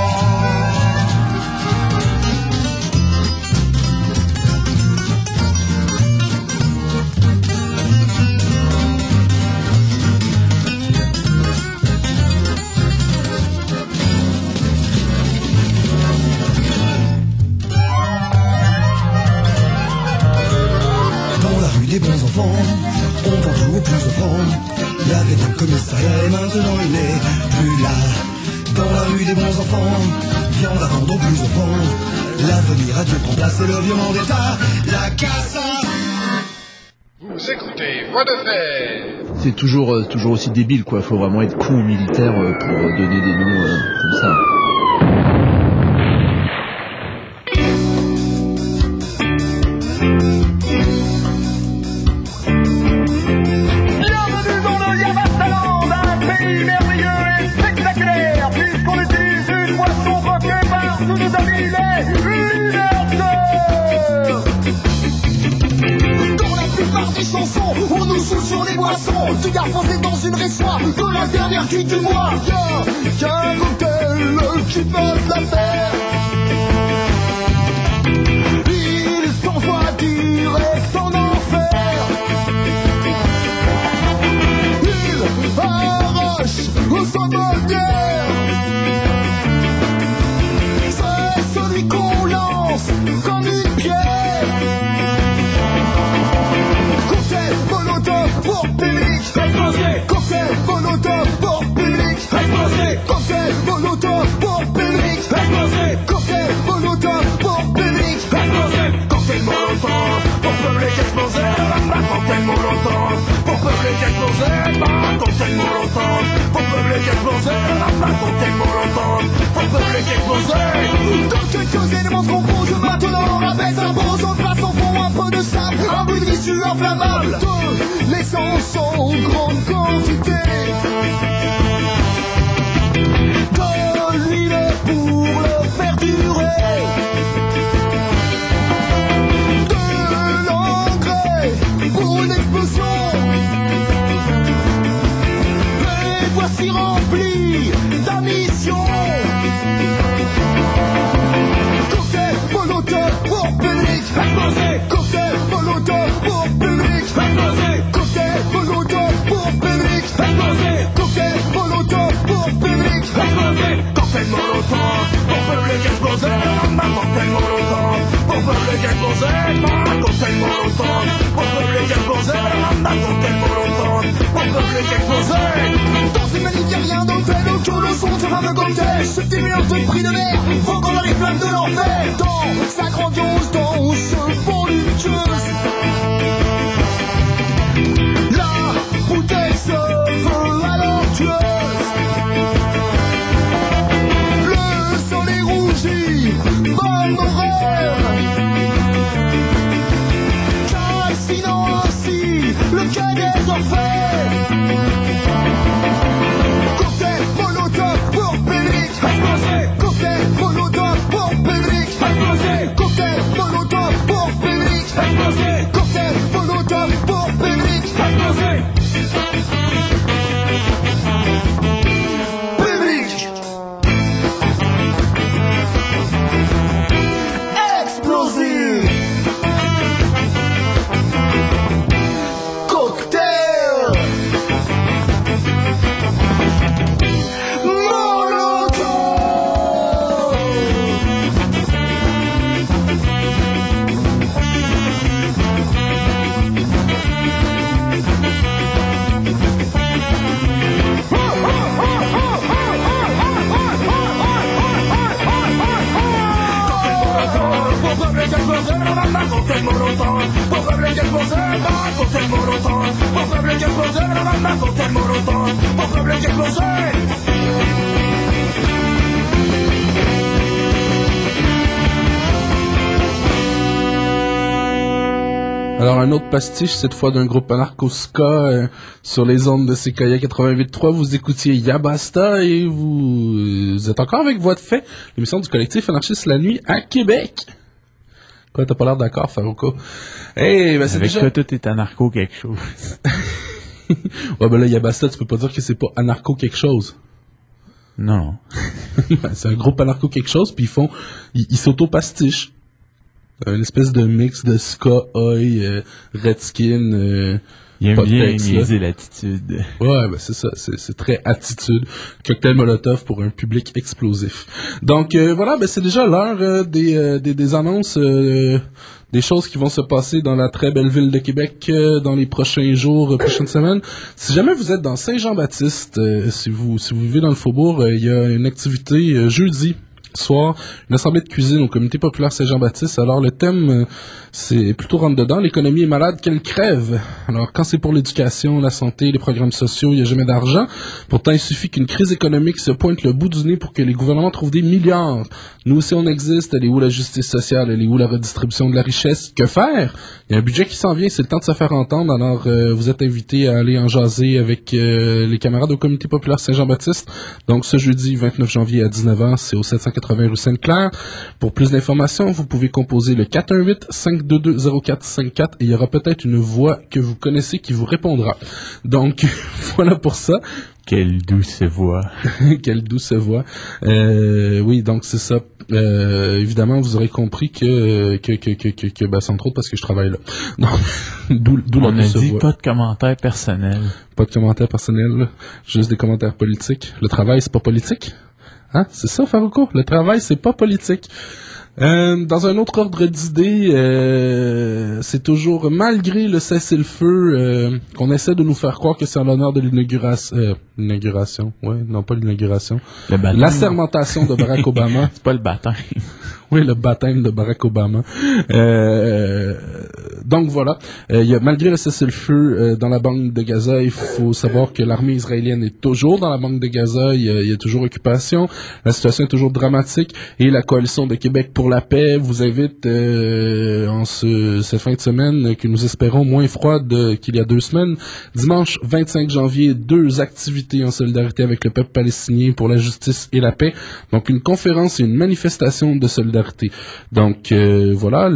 Des bons enfants, on vend tout au plus offrant. Il y avait un commissariat et maintenant il n'est plus là. Dans la rue des bons enfants, viande à vendre au plus offrant. L'avenir à Dieu prend place et le vieux d'État, la casse. Vous écoutez Voix de Fer. C'est toujours aussi débile, quoi. Faut vraiment être con ou militaire pour donner des noms comme ça. On nous saoule sur les boissons, du gars posé dans une réçoire de la dernière cuite du mois. Y'a un cocktail qui passe l'affaire. Il s'envoie direct en enfer. Il arrache au sommelière. C'est celui qu'on lance comme une pierre. Pour public, explosé. Cocktail molotov pour public, explosé. Cocktail molotov pour public, explosé. Cocktail molotov pour public, explosé. Cocktail molotov pour public, explosé. Cocktail molotov pour public, explosé. Cocktail molotov pour public, explosé. Cocktail molotov pour public, explosé. Dans quelques éléments de compose, maintenant on rabaisse un pose, on place au fond un peu de sable, un bruit de l'issue inflammable. L'essence en grande quantité. De l'huile pour le faire durer. De l'engrais pour une explosion. Les voici remplis d'un mission. Cocktail molotov pour public, explosé. Cocktail molotov pour public, explosé. Cocktail molotov pour public, explosé. Cocktail molotov pour public, explosé. Cocktail molotov pour public, explosé. Cocktail molotov pour public, explosé. Cocktail molotov pour public, explosé. Cocktail molotov pour public, explosé. Dans une manif y'a rien d'hôtel, aucun le son, c'est fameux cocktail. Subtilement de prix de mer, faut qu'on a les flammes de l'enfer. Dans sa grandiose danse voluptueuse, la bouteille se veut alors tueuse. Le soleil rougit, bonne horreur, calcinant ainsi le quai des enfers. Cocktail molotov pour public, explosé. Cocktail molotov pour public, explosé. Cocktail molotov pour public, explosé. Cocktail molotov pour public, explosé. Public explosé. Cocktail molotov. Cocktail molotov pour public, explosé. Cocktail molotov pour public, explosé. Cocktail molotov pour public, explosé. Alors un autre pastiche, cette fois d'un groupe anarcho-ska sur les ondes de CKIA 88.3. Vous écoutiez Yabasta et vous êtes encore avec Voix de fait, l'émission du collectif anarchiste la nuit à Québec. Quoi, t'as pas l'air d'accord, Farouko? Hey, ben c'est avec déjà... toi, tout est anarcho quelque chose. Ouais, ben là, Yabasta, tu peux pas dire que c'est pas anarcho quelque chose. Non. C'est un groupe anarcho quelque chose, puis ils s'auto-pastichent. Une espèce de mix de ska, oi, Redskin, il aime bien Podtex, niaiser l'attitude. Ouais, ben c'est ça, c'est très attitude. Cocktail Molotov pour un public explosif. Donc voilà, ben c'est déjà l'heure des annonces, des choses qui vont se passer dans la très belle ville de Québec dans les prochains jours, prochaines semaines. Si jamais vous êtes dans Saint-Jean-Baptiste, si vous vivez dans le Faubourg, il y a une activité jeudi soir, une assemblée de cuisine au comité populaire Saint-Jean-Baptiste. Alors le thème, c'est plutôt rentre dedans, l'économie est malade, qu'elle crève. Alors quand c'est pour l'éducation, la santé, les programmes sociaux, il n'y a jamais d'argent. Pourtant, il suffit qu'une crise économique se pointe le bout du nez pour que les gouvernements trouvent des milliards. Nous aussi on existe, elle est où la justice sociale, elle est où la redistribution de la richesse? Que faire? Il y a un budget qui s'en vient, c'est le temps de se faire entendre. Alors vous êtes invités à aller en jaser avec les camarades au comité populaire Saint-Jean-Baptiste. Donc ce jeudi 29 janvier à 19h, c'est au 780 rue Sainte-Claire. Pour plus d'informations, vous pouvez composer le 418-522-0454 et il y aura peut-être une voix que vous connaissez qui vous répondra. Donc voilà pour ça. Quelle douce voix. Quelle douce voix. Oui, donc c'est ça. Évidemment, vous aurez compris que ben, c'est entre autres parce que je travaille là. Donc, d'où on la douce a dit voix. pas de commentaires personnels. Pas de commentaires personnels, juste des commentaires politiques. Le travail, c'est pas politique? Hein? C'est ça, Farouko? Le travail, c'est pas politique. Dans un autre ordre d'idées, c'est toujours malgré le cessez-le-feu qu'on essaie de nous faire croire que c'est en l'honneur de l'inauguration, ouais, non pas l'inauguration, l'assermentation de Barack Obama. C'est pas le baptême. Oui, le baptême de Barack Obama. Donc voilà, malgré le cessez-le-feu dans la bande de Gaza, il faut savoir que l'armée israélienne est toujours dans la bande de Gaza, il y a toujours occupation, la situation est toujours dramatique et la coalition de Québec pour la paix vous invite en cette fin de semaine que nous espérons moins froide qu'il y a 2 semaines. Dimanche 25 janvier, 2 activités en solidarité avec le peuple palestinien pour la justice et la paix. Donc une conférence et une manifestation de solidarité. Donc voilà.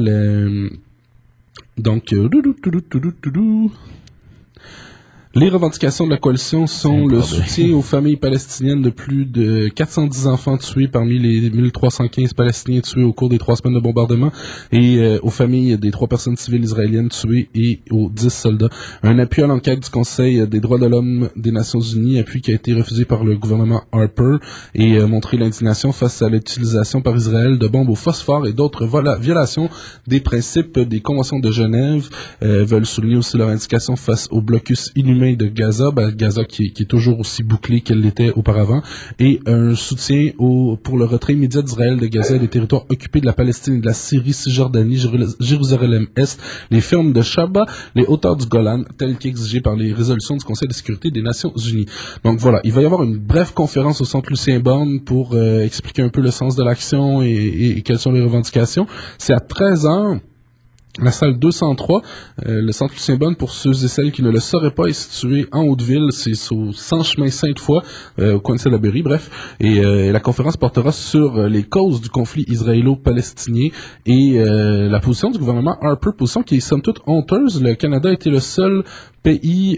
Les revendications de la coalition sont le soutien aux familles palestiniennes de plus de 410 enfants tués parmi les 1315 Palestiniens tués au cours des 3 semaines de bombardement et aux familles des 3 personnes civiles israéliennes tuées et aux 10 soldats. Un appui à l'enquête du Conseil des droits de l'homme des Nations Unies, appui qui a été refusé par le gouvernement Harper et montrer l'indignation face à l'utilisation par Israël de bombes au phosphore et d'autres violations des principes des conventions de Genève. Veulent souligner aussi leur indication face au blocus inhumain de Gaza, Gaza qui est toujours aussi bouclée qu'elle l'était auparavant, et un soutien pour le retrait immédiat d'Israël de Gaza et des territoires occupés de la Palestine et de la Syrie, Cisjordanie, Jérusalem-Est, les fermes de Shaba, les hauteurs du Golan, telles qu'exigées par les résolutions du Conseil de sécurité des Nations Unies. Donc voilà, il va y avoir une brève conférence au Centre Lucien Borne pour expliquer un peu le sens de l'action et quelles sont les revendications. C'est à 13h. La salle 203, le centre Lucien Bonne, pour ceux et celles qui ne le sauraient pas, est situé en Haute-Ville, c'est au 100 chemin Sainte-Foy, au coin de Salaberry, bref. Et la conférence portera sur les causes du conflit israélo-palestinien et la position du gouvernement Harper, position qui est somme toute honteuse. Le Canada a été le seul pays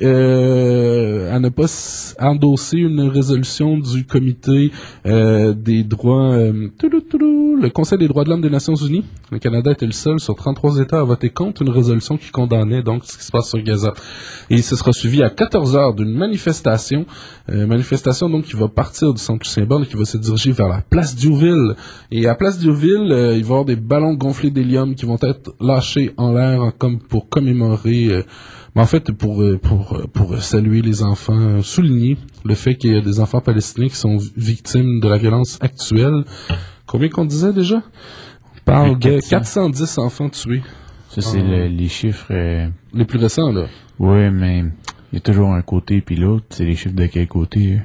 à ne pas endosser une résolution du comité des droits le Conseil des droits de l'homme des Nations Unies. Le Canada était le seul sur 33 États à voter contre une résolution qui condamnait donc ce qui se passe sur Gaza. Et ce sera suivi à 14h d'une manifestation donc qui va partir du centre Lucien Borne et qui va se diriger vers la place Diouville. Et à place Diouville, il va y avoir des ballons gonflés d'hélium qui vont être lâchés en l'air comme pour commémorer mais en fait, pour saluer les enfants, souligner le fait qu'il y a des enfants palestiniens qui sont victimes de la violence actuelle. Combien qu'on disait déjà? On parle de 410 enfants tués. Ça, c'est les chiffres... les plus récents, là. Oui, mais il y a toujours un côté puis l'autre. C'est les chiffres de quel côté?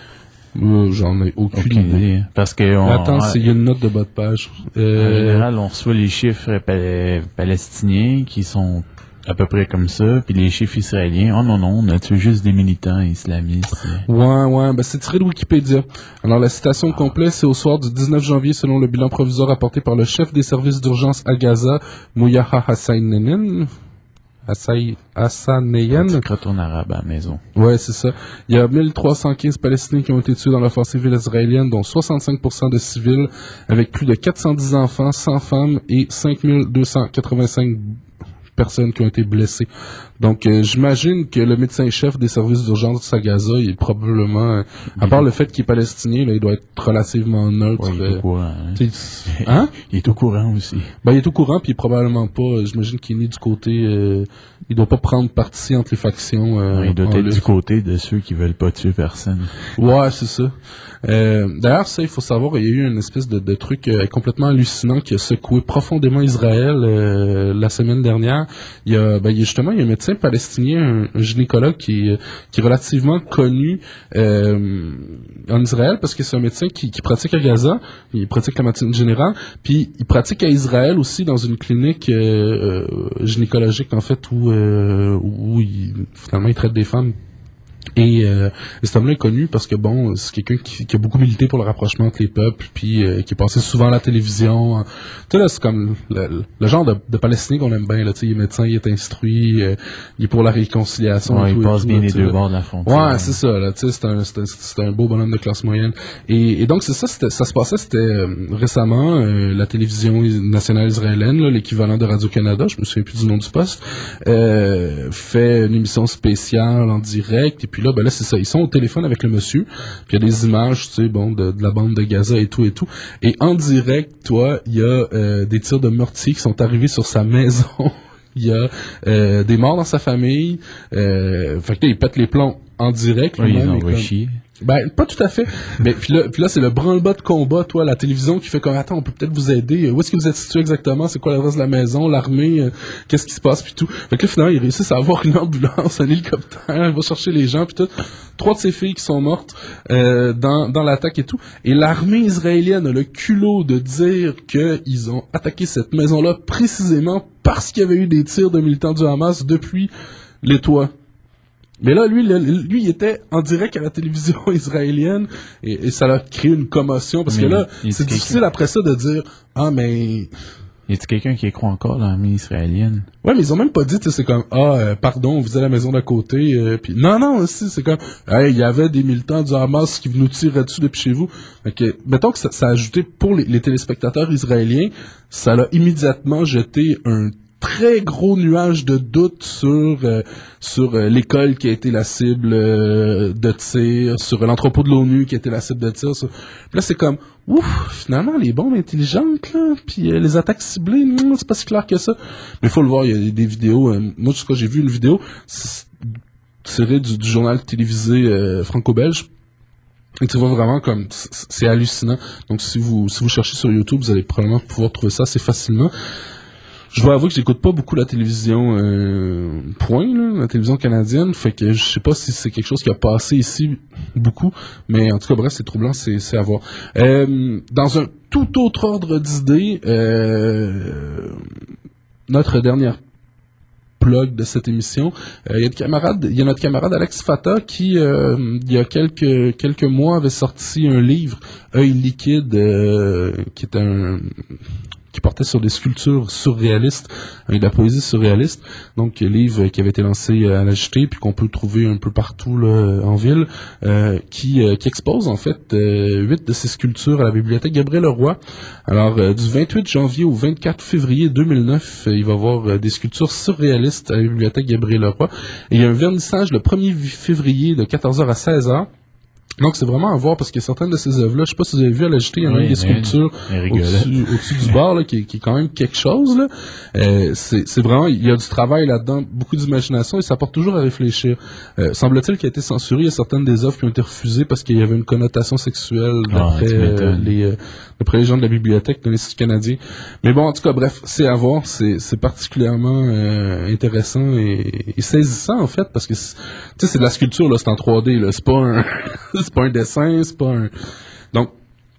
J'en ai aucune idée. Parce que attends, il y a une note de bas de page. En général, on reçoit les chiffres palestiniens qui sont à peu près comme ça. Puis les chiffres israéliens, oh non, on a tué juste des militants islamistes. Ouais, ben c'est tiré de Wikipédia. Alors la citation complète, c'est au soir du 19 janvier, selon le bilan provisoire apporté par le chef des services d'urgence à Gaza, Mouyaha Hassaneyan. Tu retournes arabe à la maison. Ouais, c'est ça. Il y a 1315 Palestiniens qui ont été tués dans l'offensive israélienne, dont 65% de civils, avec plus de 410 enfants, 100 femmes et 5285 personnes qui ont été blessées. Donc, j'imagine que le médecin-chef des services d'urgence à Gaza, il est probablement, à part le fait qu'il est palestinien, là, il doit être relativement neutre. Ouais, il est au courant. Hein? Il est au courant aussi. Ben, il est au courant, puis probablement pas, j'imagine qu'il est né du côté, il doit pas prendre parti entre les factions. Il doit être du côté de ceux qui veulent pas tuer personne. Ouais, c'est ça. D'ailleurs, ça, il faut savoir, il y a eu une espèce de truc complètement hallucinant qui a secoué profondément Israël la semaine dernière. Il y a justement, il y a un médecin palestinien, un gynécologue qui est relativement connu en Israël parce que c'est un médecin qui pratique à Gaza, il pratique la médecine générale, puis il pratique à Israël aussi dans une clinique gynécologique en fait où finalement il traite des femmes. Et cet homme-là est connu parce que bon, c'est quelqu'un qui a beaucoup milité pour le rapprochement entre les peuples, puis qui est passé souvent à la télévision. Tu sais là, c'est comme le genre de Palestinien qu'on aime bien. Là, tu sais, il est médecin, il est instruit, il est pour la réconciliation. Ouais, il passe bien les deux là. bords de la frontière. Ouais, c'est ça. Là, tu sais, c'est un beau bonhomme de classe moyenne. Et donc c'est ça, ça se passait, c'était récemment la télévision nationale israélienne, là, l'équivalent de Radio-Canada, je me souviens plus du nom du poste, fait une émission spéciale en direct. Et puis là, c'est ça. Ils sont au téléphone avec le monsieur. Puis il y a des images, tu sais, bon, de la bande de Gaza et tout. Et en direct, il y a des tirs de mortier qui sont arrivés sur sa maison. Il y a des morts dans sa famille. Fait que là, il pète les plombs en direct. Oui, ils ont chier. Ben, pas tout à fait. Mais puis là, c'est le branle-bas de combat, la télévision qui fait comme, attends, on peut peut-être vous aider. Où est-ce que vous êtes situé exactement? C'est quoi l'adresse de la maison? L'armée? Qu'est-ce qui se passe? Puis tout. Fait que là, finalement, ils réussissent à avoir une ambulance, un hélicoptère, ils vont chercher les gens, puis tout. 3 de ses filles qui sont mortes dans l'attaque et tout. Et l'armée israélienne a le culot de dire qu'ils ont attaqué cette maison-là précisément parce qu'il y avait eu des tirs de militants du Hamas depuis les toits. Mais là, lui, il était en direct à la télévision israélienne et ça a créé une commotion parce que là, c'est difficile après ça de dire « Ah, mais... » Y a-t-il quelqu'un qui croit encore dans l'armée israélienne? Ouais, mais ils ont même pas dit, tu sais, c'est comme « Ah, pardon, on visait la maison d'à côté. » Puis non, aussi, c'est comme « Hey, il y avait des militants du Hamas qui nous tireraient dessus depuis chez vous. » Okay. Mettons que ça a ajouté pour les téléspectateurs israéliens, ça l'a immédiatement jeté un très gros nuage de doute sur l'école qui a été la cible de tir, sur l'entrepôt de l'ONU qui a été la cible de tir. Puis là, c'est comme, ouf, finalement, les bombes intelligentes, là, puis les attaques ciblées, c'est pas si clair que ça. Mais il faut le voir, il y a des vidéos. Moi, jusqu'à j'ai vu une vidéo tirée du journal télévisé franco-belge. Et tu vois vraiment comme, c'est hallucinant. Donc, si vous cherchez sur YouTube, vous allez probablement pouvoir trouver ça assez facilement. Je dois avouer que j'écoute pas beaucoup la télévision la télévision canadienne, fait que je sais pas si c'est quelque chose qui a passé ici beaucoup, mais en tout cas bref, c'est troublant, c'est à voir. Dans un tout autre ordre d'idées, notre dernière plug de cette émission, il y a notre camarade Alex Fata qui il y a quelques mois avait sorti un livre, Œil liquide, qui portait sur des sculptures surréalistes, avec de la poésie surréaliste. Donc, un livre qui avait été lancé à la JT, puis qu'on peut trouver un peu partout là, en ville, qui expose en fait 8 de ces sculptures à la bibliothèque Gabriel-Leroy. Alors, du 28 janvier au 24 février 2009, il va y avoir des sculptures surréalistes à la bibliothèque Gabriel-Leroy. Et il y a un vernissage le 1er février de 14h à 16h. Donc, c'est vraiment à voir parce que certaines de ces œuvres-là, je sais pas si vous avez vu à la JT, il y en a des sculptures au-dessus du bar, là, qui est quand même quelque chose, là. C'est vraiment, il y a du travail là-dedans, beaucoup d'imagination et ça porte toujours à réfléchir. Semble-t-il qu'il a été censuré, il y a certaines des œuvres qui ont été refusées parce qu'il y avait une connotation sexuelle d'après les gens de la bibliothèque de l'Institut canadien. Mais bon, en tout cas, bref, c'est à voir, c'est particulièrement intéressant et saisissant, en fait, parce que, tu sais, c'est de la sculpture, là, c'est en 3D, là, c'est pas un dessin, c'est pas un... Donc,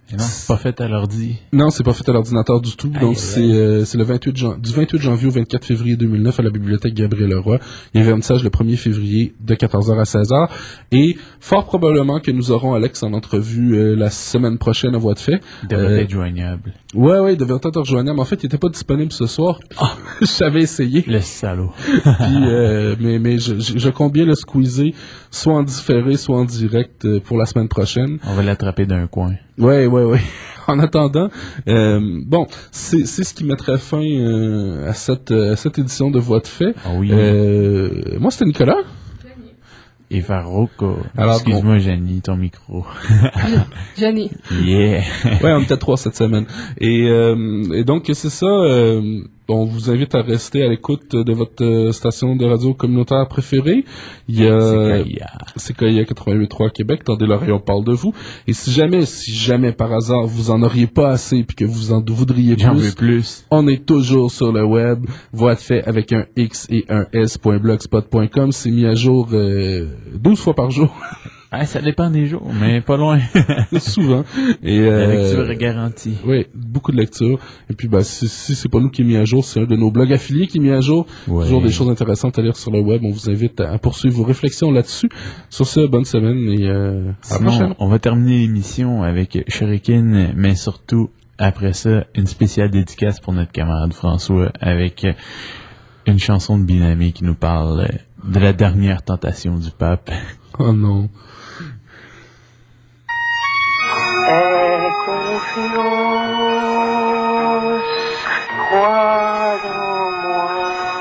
Et non, c'est pas fait à l'ordi. Non, c'est pas fait à l'ordinateur du tout. Donc, c'est le 28 du 28 janvier au 24 février 2009 à la bibliothèque Gabriel-Leroy. Il y a un vernissage le 1er février de 14h à 16h. Et fort probablement que nous aurons Alex en entrevue la semaine prochaine à Voix de fait. Il devrait être joignable. Ouais, il devrait être rejoignable. En fait, il était pas disponible ce soir. J'avais essayé. Le salaud. Puis, mais je compte bien le squeezer, soit en différé, soit en direct pour la semaine prochaine. On va l'attraper d'un coin. Ouais. En attendant, bon, c'est ce qui mettrait fin à cette édition de Voix de fait. Ah oui. Moi, c'était Nicolas. Et Varroco. Alors, excuse-moi, Jenny, ton micro. Jenny. Yeah. Ouais, on était 3 cette semaine. Et donc, c'est ça. On vous invite à rester à l'écoute de votre station de radio communautaire préférée. Il y a CKIA 88.3 Québec. Tendez l'oreille, on parle de vous. Et si jamais par hasard vous en auriez pas assez puis que vous en voudriez plus, on est toujours sur le web. Voix de fait avec un X et un S.blogspot.com. C'est mis à jour 12 fois par jour. Ah, ça dépend des jours, mais pas loin. Souvent. Et la lecture est garantie. Oui, beaucoup de lecture. Et puis, si c'est pas nous qui est mis à jour, c'est un de nos blogs affiliés qui est mis à jour. Ouais. Toujours des choses intéressantes à lire sur le web. On vous invite à poursuivre vos réflexions là-dessus. Sur ce, bonne semaine et à la prochaine. On va terminer l'émission avec Shuriken, mais surtout, après ça, une spéciale dédicace pour notre camarade François avec une chanson de Binami qui nous parle de la dernière tentation du pape. Oh non. Aie confiance, crois en moi.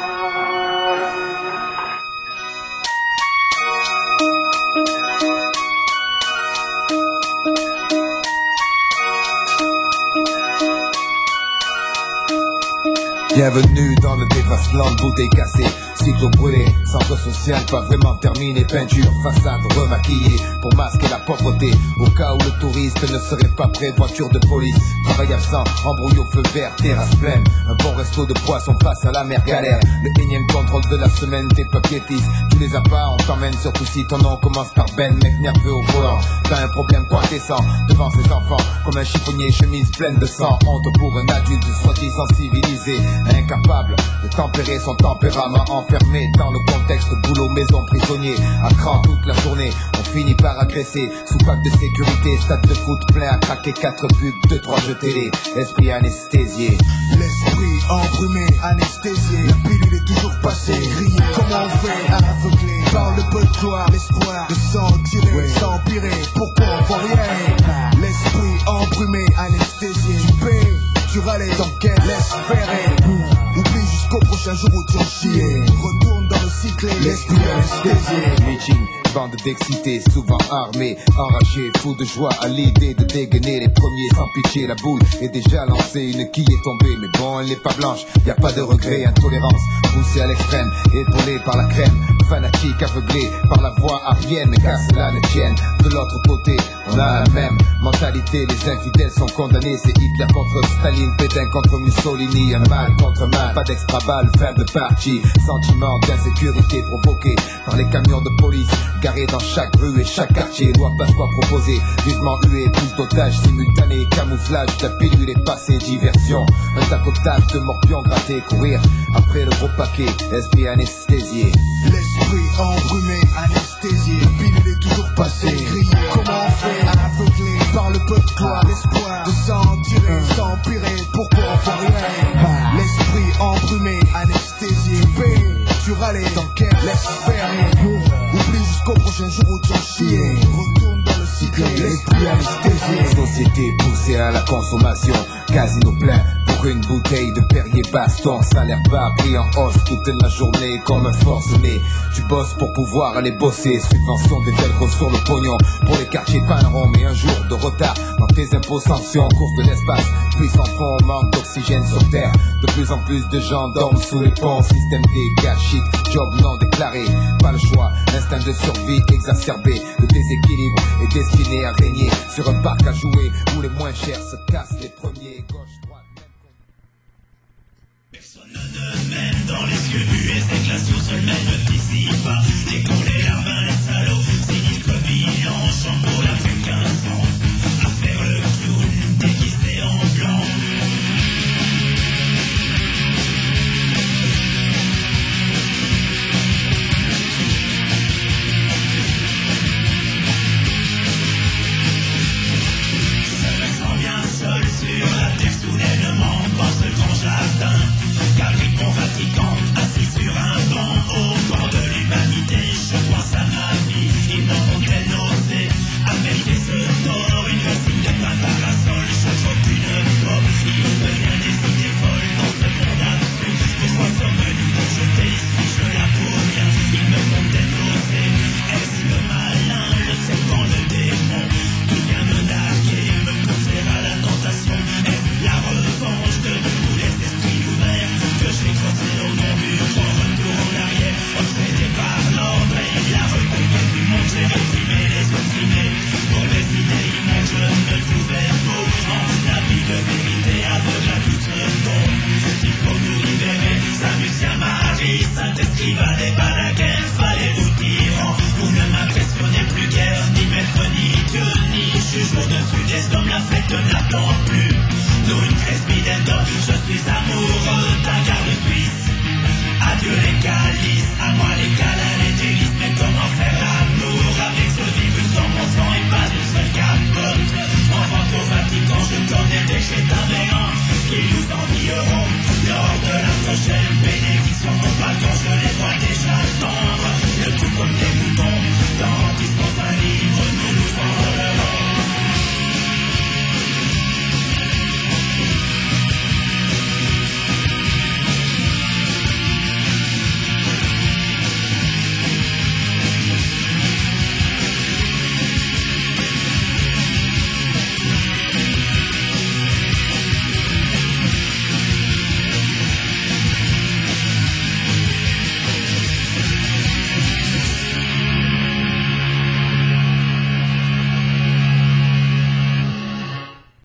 Bienvenue dans le dévastement de bouteilles cassées. Cycle brûlé, centre social pas vraiment terminé. Peinture, façade remaquillée pour masquer la pauvreté. Au cas où le touriste ne serait pas prêt, voiture de police, travail absent, embrouille au feu vert, terrasse pleine. Un bon resto de poisson face à la mer galère. Le énième contrôle de la semaine, tes papiers fils. Tu les as pas, on t'emmène surtout si ton nom commence par Ben. Mec nerveux au volant, t'as un problème, quoi descend devant ses enfants comme un chiffonnier, chemise pleine de sang. Honte pour un adulte soi-disant civilisé, incapable de tempérer son tempérament, enfermé dans le contexte boulot, maison, prisonnier, à cran toute la journée. On finit par agresser, soupape de sécurité, stade de foot plein à craquer, 4 buts, 2-3 jeux télé, esprit anesthésié. L'esprit embrumé, anesthésié, la pilule est toujours passée, grillée. Comment on fait, aveuglé par le peu de gloire, l'espoir de s'en tirer, s'empirer, pourquoi on voit rien. L'esprit embrumé, anesthésié, tu paies, tu râles, t'enquêtes, laisse faire. Oublie jusqu'au prochain jour où tu en chier. Retourne dans le cycle, l'esprit anesthésié. Meeting, bande d'excités, souvent armés, enragés, fous de joie à l'idée de dégainer les premiers sans pitié. La boule est déjà lancée, une quille est tombée, mais bon, elle n'est pas blanche, y a pas de regret, intolérance, poussée à l'extrême, épaulée par la crème, fanatique, aveuglé par la voix arienne, mais qu'à cela ne tienne. De l'autre côté, on a la même mentalité, les infidèles sont condamnés, c'est Hitler contre Staline, Pétain contre Mussolini, un mal contre mal, pas d'extra balle, faible partie, sentiment d'insécurité provoqué par les camions de police, garés dans chaque rue et chaque quartier, loi passoire proposée, vivement hué, prise d'otages simultanés, camouflage, la pilule est passée, diversion, un tac au tac de morpion gratté, courir après le gros paquet, esprit anesthésié. L'esprit embrumé, anesthésié, la pilule est toujours passée, grillée. Comment on fait, aveuglé par le peu de gloire, l'espoir de s'en tirer, s'empirer, pourquoi on voit rien. L'esprit embrumé, anesthésié, paix, tu râles, t'enquêtes, laisse faire. Oublie jusqu'au prochain jour où tu en chier. Retourne dans le cycle, l'esprit anesthésié. Société poussée à la consommation, casino plein pour une bouteille de Perrier Baston. Salaire bas, prix en hausse toute la journée comme un forcené. Tu bosses pour pouvoir aller bosser, subvention des velcros sur le pognon. Pour les quartiers Panaron, mais un jour de retard dans tes impôts, sanctions, course de l'espace. Puis sans fond, manque d'oxygène sur terre. De plus en plus de gens dorment sous les ponts. Système des gars shit, job non déclaré. Pas le choix, instinct de survie exacerbé. Le déséquilibre est destiné à régner sur un parc à jouer où les moins chers se cassent les premiers. Gauche, droite, personne ne mène dans les yeux muets, c'est glaciaux seuls même ne d'ici pas. Les cons, les larbins, les salauds, sinistre bilan, chamboule après 15 ans à faire le clown. la fête de la